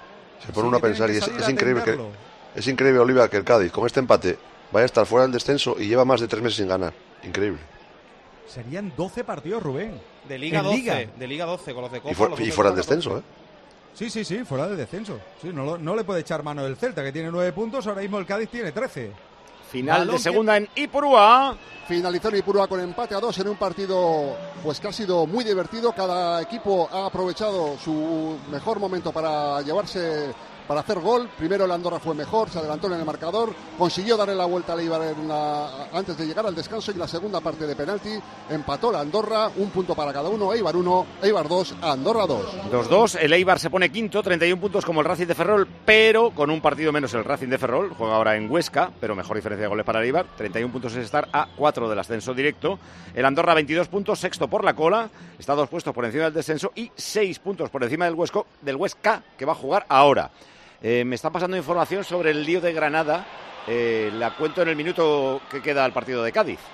Se pone Sí, uno a que pensar tienen y que es, salir es a increíble que atenderlo. es increíble, Oliva, que el Cádiz con este empate vaya a estar fuera del descenso y lleva más de tres meses sin ganar. Increíble. Serían doce partidos, Rubén. De Liga En doce. Liga. De Liga doce, con los de Copa. Y, fu- los y doce fuera del de Copa, descenso, ¿eh? Sí, sí, sí, fuera de descenso. Sí, no, lo- no le puede echar mano el Celta, que tiene nueve puntos. Ahora mismo el Cádiz tiene trece. Final Balón de que- segunda en Ipurúa. Finalizó en Ipurúa con empate a dos en un partido pues que ha sido muy divertido. Cada equipo ha aprovechado su mejor momento para llevarse para hacer gol. Primero el Andorra fue mejor, se adelantó en el marcador, consiguió darle la vuelta al Eibar en la, antes de llegar al descanso, y la segunda parte de penalti empató la Andorra, un punto para cada uno. Eibar uno, Eibar dos, Andorra dos. dos dos, el Eibar se pone quinto, treinta y un puntos como el Racing de Ferrol, pero con un partido menos el Racing de Ferrol. Juega ahora en Huesca, pero mejor diferencia de goles para el Eibar. treinta y un puntos es estar a cuatro del ascenso directo. El Andorra veintidós puntos, sexto por la cola, está dos puestos por encima del descenso y seis puntos por encima del Huesco, del Huesca, que va a jugar ahora. Eh, me está pasando información sobre el lío de Granada, eh, la cuento en el minuto que queda al partido de Cádiz.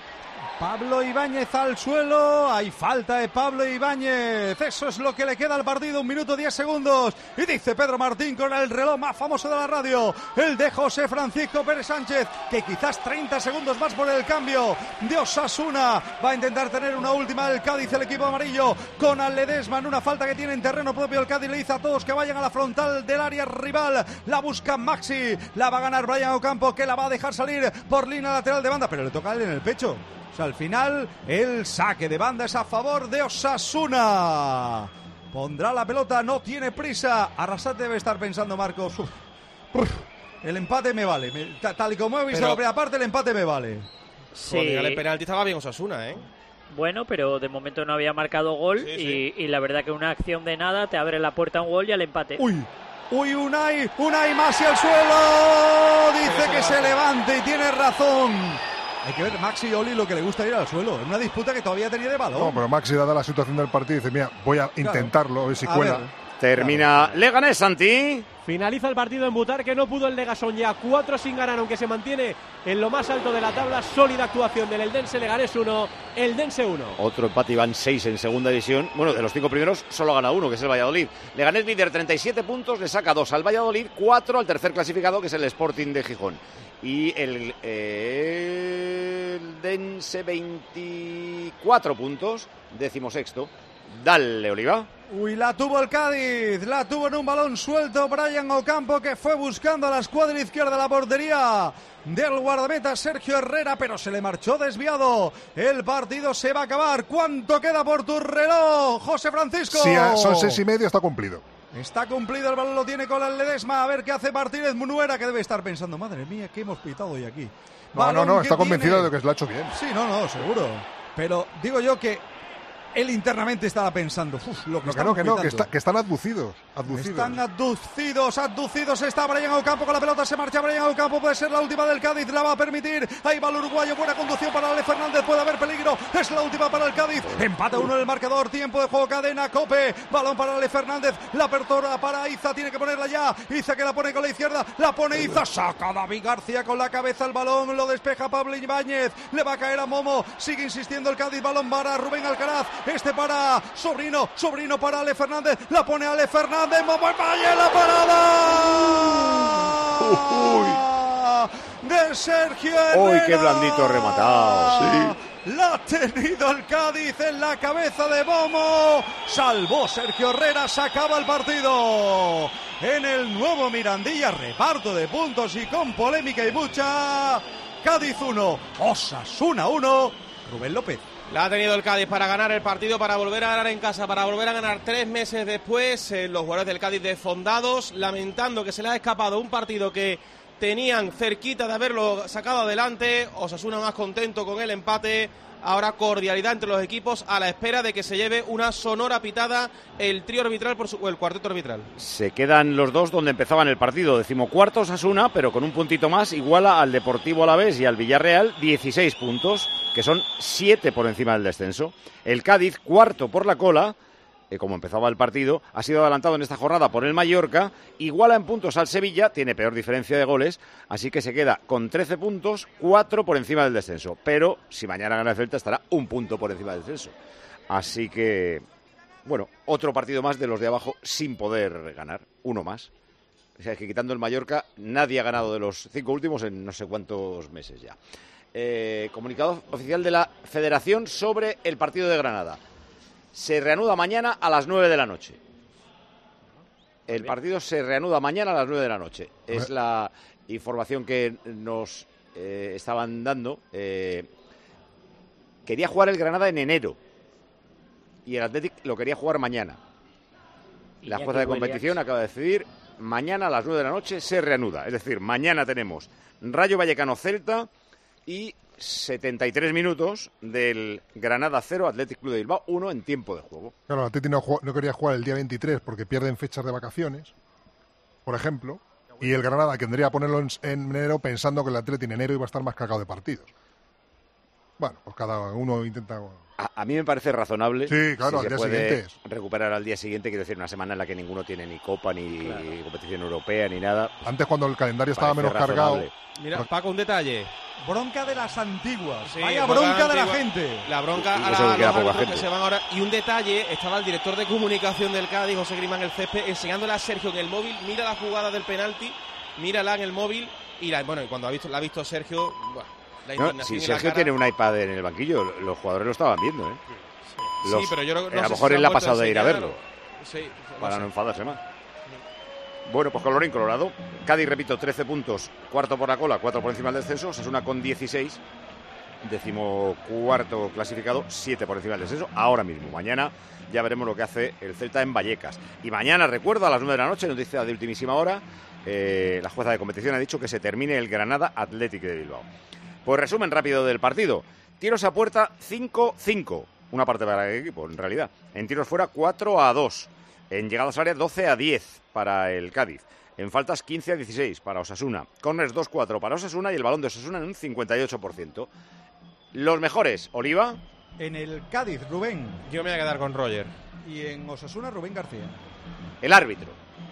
Pablo Ibáñez al suelo, hay falta de Pablo Ibáñez, eso es lo que le queda al partido, un minuto diez segundos, y dice Pedro Martín con el reloj más famoso de la radio, el de José Francisco Pérez Sánchez, que quizás treinta segundos más por el cambio de Osasuna, va a intentar tener una última del Cádiz, el equipo amarillo, con Ledesma en una falta que tiene en terreno propio. El Cádiz le dice a todos que vayan a la frontal del área rival, la busca Maxi, la va a ganar Brian Ocampo, que la va a dejar salir por línea lateral de banda, pero le toca a él en el pecho. O sea, al final, el saque de banda es a favor de Osasuna. Pondrá la pelota, no tiene prisa. Arrasate debe estar pensando, Marcos. Uf, uf, el empate me vale. Me, tal y como he visto Pero... la primera parte, el empate me vale. Sí. Joder, el penalti estaba bien Osasuna, ¿eh? Bueno, pero de momento no había marcado gol. Sí, sí. Y, y la verdad que una acción de nada te abre la puerta a un gol y al empate. Uy. Uy, Unai, Unai Masi al suelo. Dice que se levante y tiene razón. Hay que ver Maxi y Oli lo que le gusta ir al suelo. En una disputa que todavía tenía de balón. No, pero Maxi, dada la situación del partido, dice, mira, voy a intentarlo, a ver si a cuela. Ver. Termina claro. Leganés, Santi. Finaliza el partido en Butar, que no pudo el Legasón ya. Cuatro sin ganar, aunque se mantiene en lo más alto de la tabla. Sólida actuación del Eldense. Leganés uno, Eldense uno. Otro empate, y van seis en segunda división. Bueno, de los cinco primeros solo gana uno, que es el Valladolid. Leganés líder, treinta y siete puntos, le saca dos al Valladolid, cuatro al tercer clasificado, que es el Sporting de Gijón. Y el eh, Eldense veinticuatro puntos, decimosexto. Dale, Oliva. Uy, la tuvo el Cádiz, la tuvo en un balón suelto Brian Ocampo, que fue buscando a la escuadra izquierda la portería del guardameta Sergio Herrera, pero se le marchó desviado. El partido se va a acabar. ¿Cuánto queda por tu reloj, José Francisco? Sí, son seis y medio, está cumplido. Está cumplido, el balón lo tiene con el Ledesma. A ver qué hace Martínez Munuera, que debe estar pensando, madre mía, ¿qué hemos pitado hoy aquí? No, no, no, está convencido tiene... de que lo ha hecho bien. Sí, no, no, seguro. Pero digo yo que él internamente estaba pensando, uff, lo que, no, que no, que no, que, está, que están abducidos, abducidos. Están abducidos, abducidos. Está Brian Ocampo con la pelota, se marcha Brian Ocampo, puede ser la última del Cádiz, la va a permitir. Ahí va el uruguayo, buena conducción para Ale Fernández, puede haber peligro, es la última para el Cádiz. Empata uno en el marcador, tiempo de juego, cadena, Cope, balón para Ale Fernández, la apertura para Iza, tiene que ponerla ya. Iza que la pone con la izquierda, la pone Iza, saca David García con la cabeza el balón, lo despeja Pablo Ibáñez, le va a caer a Momo, sigue insistiendo el Cádiz, balón para Rubén Alcaraz. Este para Sobrino, Sobrino para Ale Fernández, la pone Ale Fernández, Momo Valle, la parada Uy. de Sergio Herrera. Uy, qué blandito rematado. Sí. La ha tenido el Cádiz en la cabeza de Momo. Salvó Sergio Herrera, se acaba el partido. En el nuevo Mirandilla, reparto de puntos y con polémica y mucha. Cádiz uno, Osasuna uno. Rubén López. La ha tenido el Cádiz para ganar el partido, para volver a ganar en casa, para volver a ganar tres meses después. Eh, los jugadores del Cádiz desfondados, lamentando que se les ha escapado un partido que tenían cerquita de haberlo sacado adelante. Osasuna más contento con el empate. Ahora cordialidad entre los equipos a la espera de que se lleve una sonora pitada el trío arbitral, por su, o el cuarteto arbitral. Se quedan los dos donde empezaban el partido. Decimocuarto Osasuna, pero con un puntito más, iguala al Deportivo Alavés y al Villarreal, dieciséis puntos, que son siete por encima del descenso. El Cádiz, cuarto por la cola, eh, como empezaba el partido, ha sido adelantado en esta jornada por el Mallorca, iguala en puntos al Sevilla, tiene peor diferencia de goles, así que se queda con trece puntos, cuatro por encima del descenso. Pero si mañana gana el Celta estará un punto por encima del descenso. Así que, bueno, otro partido más de los de abajo sin poder ganar, uno más. O sea, que quitando el Mallorca, nadie ha ganado de los cinco últimos en no sé cuántos meses ya. Eh, comunicado oficial de la Federación sobre el partido de Granada. Se reanuda mañana a las nueve de la noche. El partido se reanuda mañana a las nueve de la noche. Es la información que nos eh, estaban dando. Eh, quería jugar el Granada en enero y el Athletic lo quería jugar mañana. La jueza de competición acaba de decidir mañana a las nueve de la noche se reanuda. Es decir, mañana tenemos Rayo Vallecano-Celta y setenta y tres minutos del Granada cero, Athletic Club de Bilbao uno en tiempo de juego. Claro, el Athletic no, no quería jugar el día veintitrés porque pierden fechas de vacaciones, por ejemplo, y el Granada que tendría que ponerlo en, en enero pensando que el Athletic en enero iba a estar más cagado de partidos. Bueno, pues cada uno intenta... A, a mí me parece razonable. Sí, claro, si al se día puede siguiente. recuperar al día siguiente, quiero decir, una semana en la que ninguno tiene ni Copa, ni Claro. competición europea, ni nada. Antes, cuando el calendario estaba Parece menos cargado... razonable. Mira, Paco, un detalle. Bronca de las antiguas. Sí, Vaya bronca bronca de la antigua. gente. La bronca Y a eso la- que queda los poca árbitros que gente. se van ahora. Y un detalle, estaba el director de comunicación del Cádiz, José Grimán el césped, enseñándole a Sergio en el móvil, mira la jugada del penalti, mírala en el móvil, y la, bueno, y cuando ha visto, la ha visto Sergio, buah, la No, indignación si en la Sergio cara. tiene un iPad en el banquillo, los jugadores lo estaban viendo, ¿eh? Sí, Los- pero yo no, no a sé lo si mejor se él le ha han vuelto pasado de ir a enseñar verlo, o- Sí, no para sé. no enfadarse más. Bueno, pues colorín colorado. Cádiz, repito, trece puntos, cuarto por la cola, cuatro por encima del descenso. Osasuna con dieciséis, decimocuarto clasificado, siete por encima del descenso. Ahora mismo, mañana ya veremos lo que hace el Celta en Vallecas. Y mañana, recuerdo, a las nueve de la noche, noticia de ultimísima hora, eh, la jueza de competición ha dicho que se termine el Granada Athletic de Bilbao. Pues resumen rápido del partido. Tiros a puerta cinco cinco, una parte para el equipo, en realidad. En tiros fuera cuatro a dos. En llegadas al área doce a diez para el Cádiz. En faltas quince a dieciséis para Osasuna. Corners dos cuatro para Osasuna y el balón de Osasuna en un cincuenta y ocho por ciento. Los mejores, Oliva. En el Cádiz, Rubén. Yo me voy a quedar con Roger. Y en Osasuna, Rubén García. El árbitro.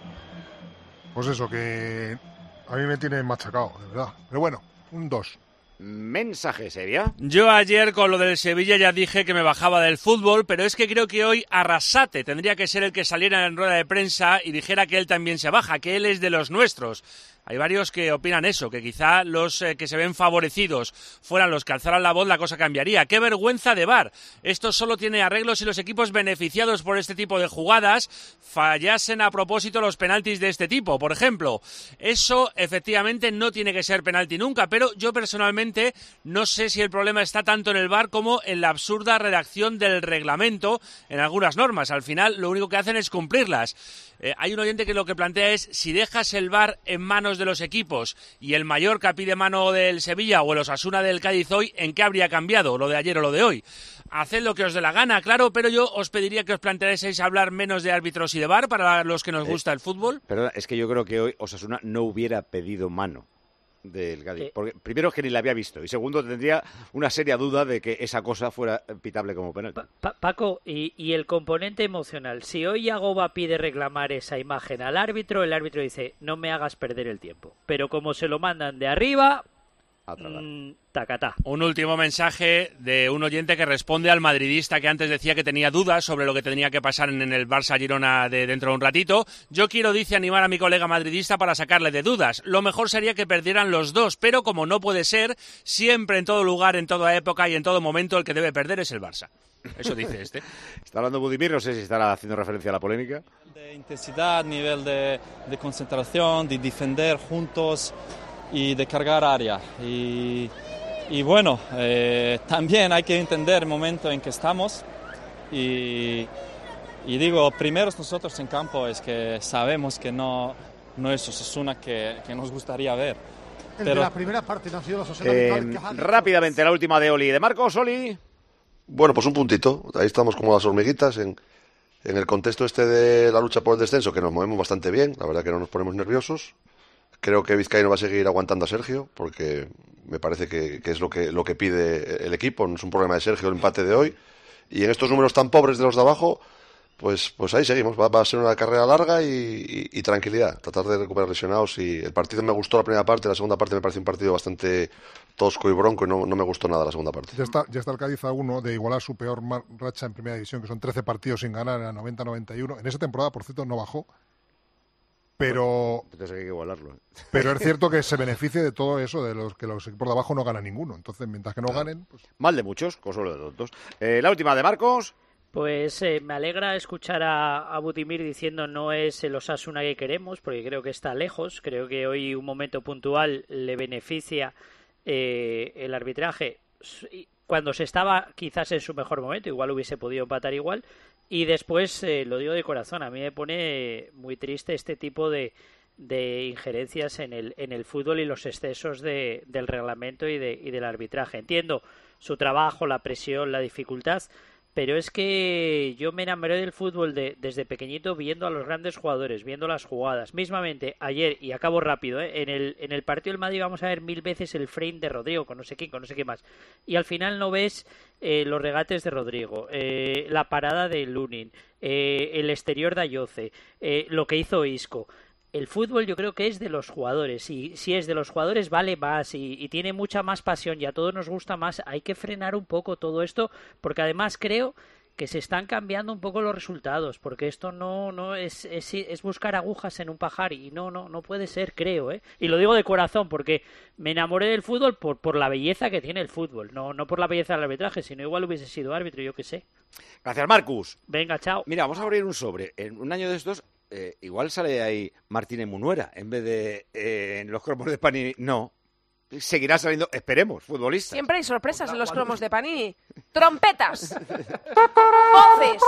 Pues eso, que a mí me tiene machacado, de verdad. Pero bueno, un dos. Mensaje, Seria. Yo ayer con lo del Sevilla ya dije que me bajaba del fútbol, pero es que creo que hoy Arrasate tendría que ser el que saliera en rueda de prensa y dijera que él también se baja, que él es de los nuestros. Hay varios que opinan eso, que quizá los eh, que se ven favorecidos fueran los que alzaran la voz, la cosa cambiaría. ¡Qué vergüenza de V A R! Esto solo tiene arreglos si los equipos beneficiados por este tipo de jugadas fallasen a propósito los penaltis de este tipo. Por ejemplo, eso efectivamente no tiene que ser penalti nunca, pero yo personalmente no sé si el problema está tanto en el V A R como en la absurda redacción del reglamento en algunas normas. Al final lo único que hacen es cumplirlas. Eh, hay un oyente que lo que plantea es, si dejas el V A R en manos de los equipos y el Mallorca pide mano del Sevilla o el Osasuna del Cádiz hoy, ¿en qué habría cambiado lo de ayer o lo de hoy? Haced lo que os dé la gana, claro, pero yo os pediría que os planteaseis hablar menos de árbitros y de V A R para los que nos Eh, gusta el fútbol. Perdona, es que yo creo que hoy Osasuna no hubiera pedido mano del Cádiz. Eh. Porque primero es que ni la había visto y segundo tendría una seria duda de que esa cosa fuera pitable como penalti. Pa- Paco, y, y el componente emocional. Si hoy Yagoba pide reclamar esa imagen al árbitro, el árbitro dice, no me hagas perder el tiempo. Pero como se lo mandan de arriba, mm, tacatá. Un último mensaje de un oyente que responde al madridista que antes decía que tenía dudas sobre lo que tenía que pasar en el Barça-Girona de dentro de un ratito. Yo quiero, dice, animar a mi colega madridista para sacarle de dudas. Lo mejor sería que perdieran los dos, pero como no puede ser, siempre, en todo lugar, en toda época y en todo momento, el que debe perder es el Barça. Eso dice este. Está hablando Budimir, no sé si estará haciendo referencia a la polémica. De intensidad, nivel de, de concentración, de defender juntos y de cargar área. Y, y bueno, eh, también hay que entender el momento en que estamos. Y, y digo, primero nosotros en campo es que sabemos que no, no es Osasuna que, que nos gustaría ver. El Pero, de la primera parte no ha sido la Osasuna Eh, habitual que ha dicho. rápidamente, la última de Oli. ¿De Marcos, Oli? Bueno, pues un puntito. Ahí estamos como las hormiguitas en, en el contexto este de la lucha por el descenso, que nos movemos bastante bien. La verdad que no nos ponemos nerviosos. Creo que Vizcaíno va a seguir aguantando a Sergio, porque me parece que, que es lo que, lo que pide el equipo. No es un problema de Sergio el empate de hoy. Y en estos números tan pobres de los de abajo, pues, pues ahí seguimos. Va, va a ser una carrera larga y, y, y tranquilidad. Tratar de recuperar lesionados. Y el partido me gustó la primera parte, la segunda parte me parece un partido bastante tosco y bronco y no, no me gustó nada la segunda parte. Ya está, ya está el Cádiz a uno de igualar su peor mar- racha en primera división, que son trece partidos sin ganar en la noventa noventa y uno. En esa temporada, por cierto, no bajó. Pero, Entonces hay que igualarlo. pero es cierto que se beneficia de todo eso, de los que los equipos de abajo no ganan ninguno. Entonces, mientras que no ganen, pues Mal de muchos, consuelo de tontos. Eh, la última de Marcos. Pues eh, me alegra escuchar a, a Budimir diciendo no es el Osasuna que queremos, porque creo que está lejos. Creo que hoy un momento puntual le beneficia eh, el arbitraje. Cuando se estaba quizás en su mejor momento, igual hubiese podido empatar igual. Y después, eh, lo digo de corazón, a mí me pone muy triste este tipo de, de injerencias en el, en el fútbol y los excesos de, del reglamento y, de, y del arbitraje. Entiendo su trabajo, la presión, la dificultad, pero es que yo me enamoré del fútbol de, desde pequeñito viendo a los grandes jugadores, viendo las jugadas. Mismamente, ayer, y acabo rápido, ¿eh? en, el, en el partido del Madrid vamos a ver mil veces el frame de Rodrigo, con no sé quién, con no sé qué más. Y al final no ves eh, los regates de Rodrigo, eh, la parada de Lunin, eh, el exterior de Ayoce, eh, lo que hizo Isco. El fútbol yo creo que es de los jugadores, y si es de los jugadores vale más y, y tiene mucha más pasión y a todos nos gusta más. Hay que frenar un poco todo esto, porque además creo que se están cambiando un poco los resultados, porque esto no no es, es, es buscar agujas en un pajar y no no no puede ser, creo, ¿eh? Y lo digo de corazón, porque me enamoré del fútbol por, por la belleza que tiene el fútbol, no, no por la belleza del arbitraje, sino igual hubiese sido árbitro, yo qué sé. Gracias, Marcus. Venga, chao. Mira, vamos a abrir un sobre. En un año de estos... Eh, igual sale ahí Martínez Munuera en vez de eh, en los cromos de Panini. No, seguirá saliendo, esperemos, futbolistas. Siempre hay sorpresas en los cromos de Panini. Trompetas, voces,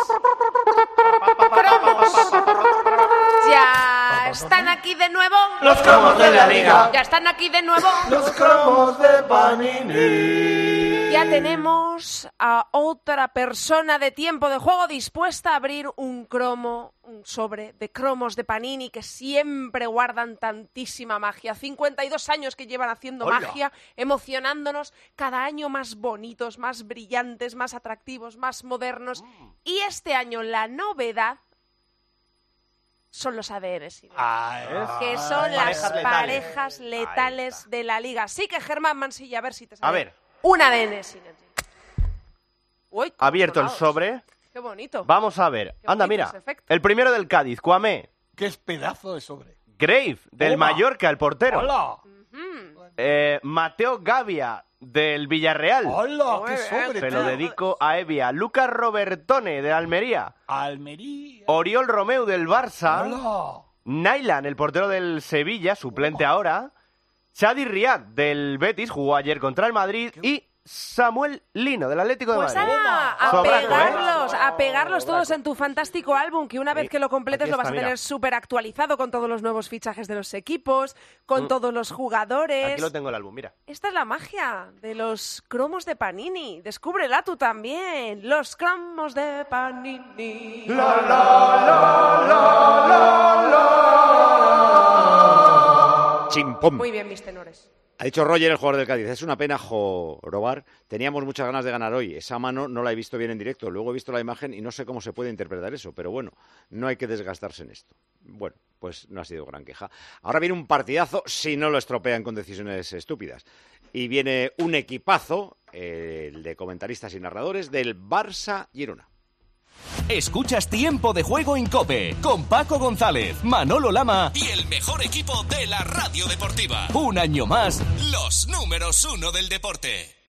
cromos. Ya están aquí de nuevo los cromos de la liga. Ya están aquí de nuevo los cromos de Panini. Ya tenemos a otra persona de Tiempo de Juego dispuesta a abrir un cromo, un sobre de cromos de Panini que siempre guardan tantísima magia. cincuenta y dos años que llevan haciendo ¡Hola! Magia, emocionándonos cada año más bonitos, más brillantes, más atractivos, más modernos. Mm. Y este año la novedad son los A D Ns, ah, que son ah, las parejas letales. parejas letales de la liga. Así que, Germán Mansilla, a ver si te sale a ver. un A D N Synergy. Uy, abierto el sonados. sobre. Qué bonito. Vamos a ver. Qué Anda, bonitos mira. efectos. El primero del Cádiz, Cuamé. Qué pedazo de sobre. Grave, del Toma. Mallorca, el portero. Hola. Eh, Mateo Gavia, del Villarreal. Hola, qué sobre. Se lo dedico a Evia. Lucas Robertone, de Almería. Almería. Oriol Romeu, del Barça. Hola. Nailan, el portero del Sevilla, suplente ahora. Chadi Riad, del Betis, jugó ayer contra el Madrid. Y Samuel Lino, del Atlético de Pues Madrid. a, a Sobraco, ¿eh? pegarlos, a pegarlos todos en tu fantástico álbum, que una vez que lo completes Aquí lo vas está, a tener mira. súper actualizado con todos los nuevos fichajes de los equipos, con Mm. todos los jugadores. Aquí lo tengo el álbum, mira. Esta es la magia de los cromos de Panini. Descúbrela tú también. Los cromos de Panini. Chimpom. Muy bien, mis tenores. Ha dicho Roger, el jugador del Cádiz, es una pena jorobar. Teníamos muchas ganas de ganar hoy. Esa mano no la he visto bien en directo. Luego he visto la imagen y no sé cómo se puede interpretar eso. Pero bueno, no hay que desgastarse en esto. Bueno, pues no ha sido gran queja. Ahora viene un partidazo si no lo estropean con decisiones estúpidas. Y viene un equipazo, el de comentaristas y narradores, del Barça Girona. Escuchas Tiempo de Juego en COPE con Paco González, Manolo Lama y el mejor equipo de la radio deportiva. Un año más, los números uno del deporte.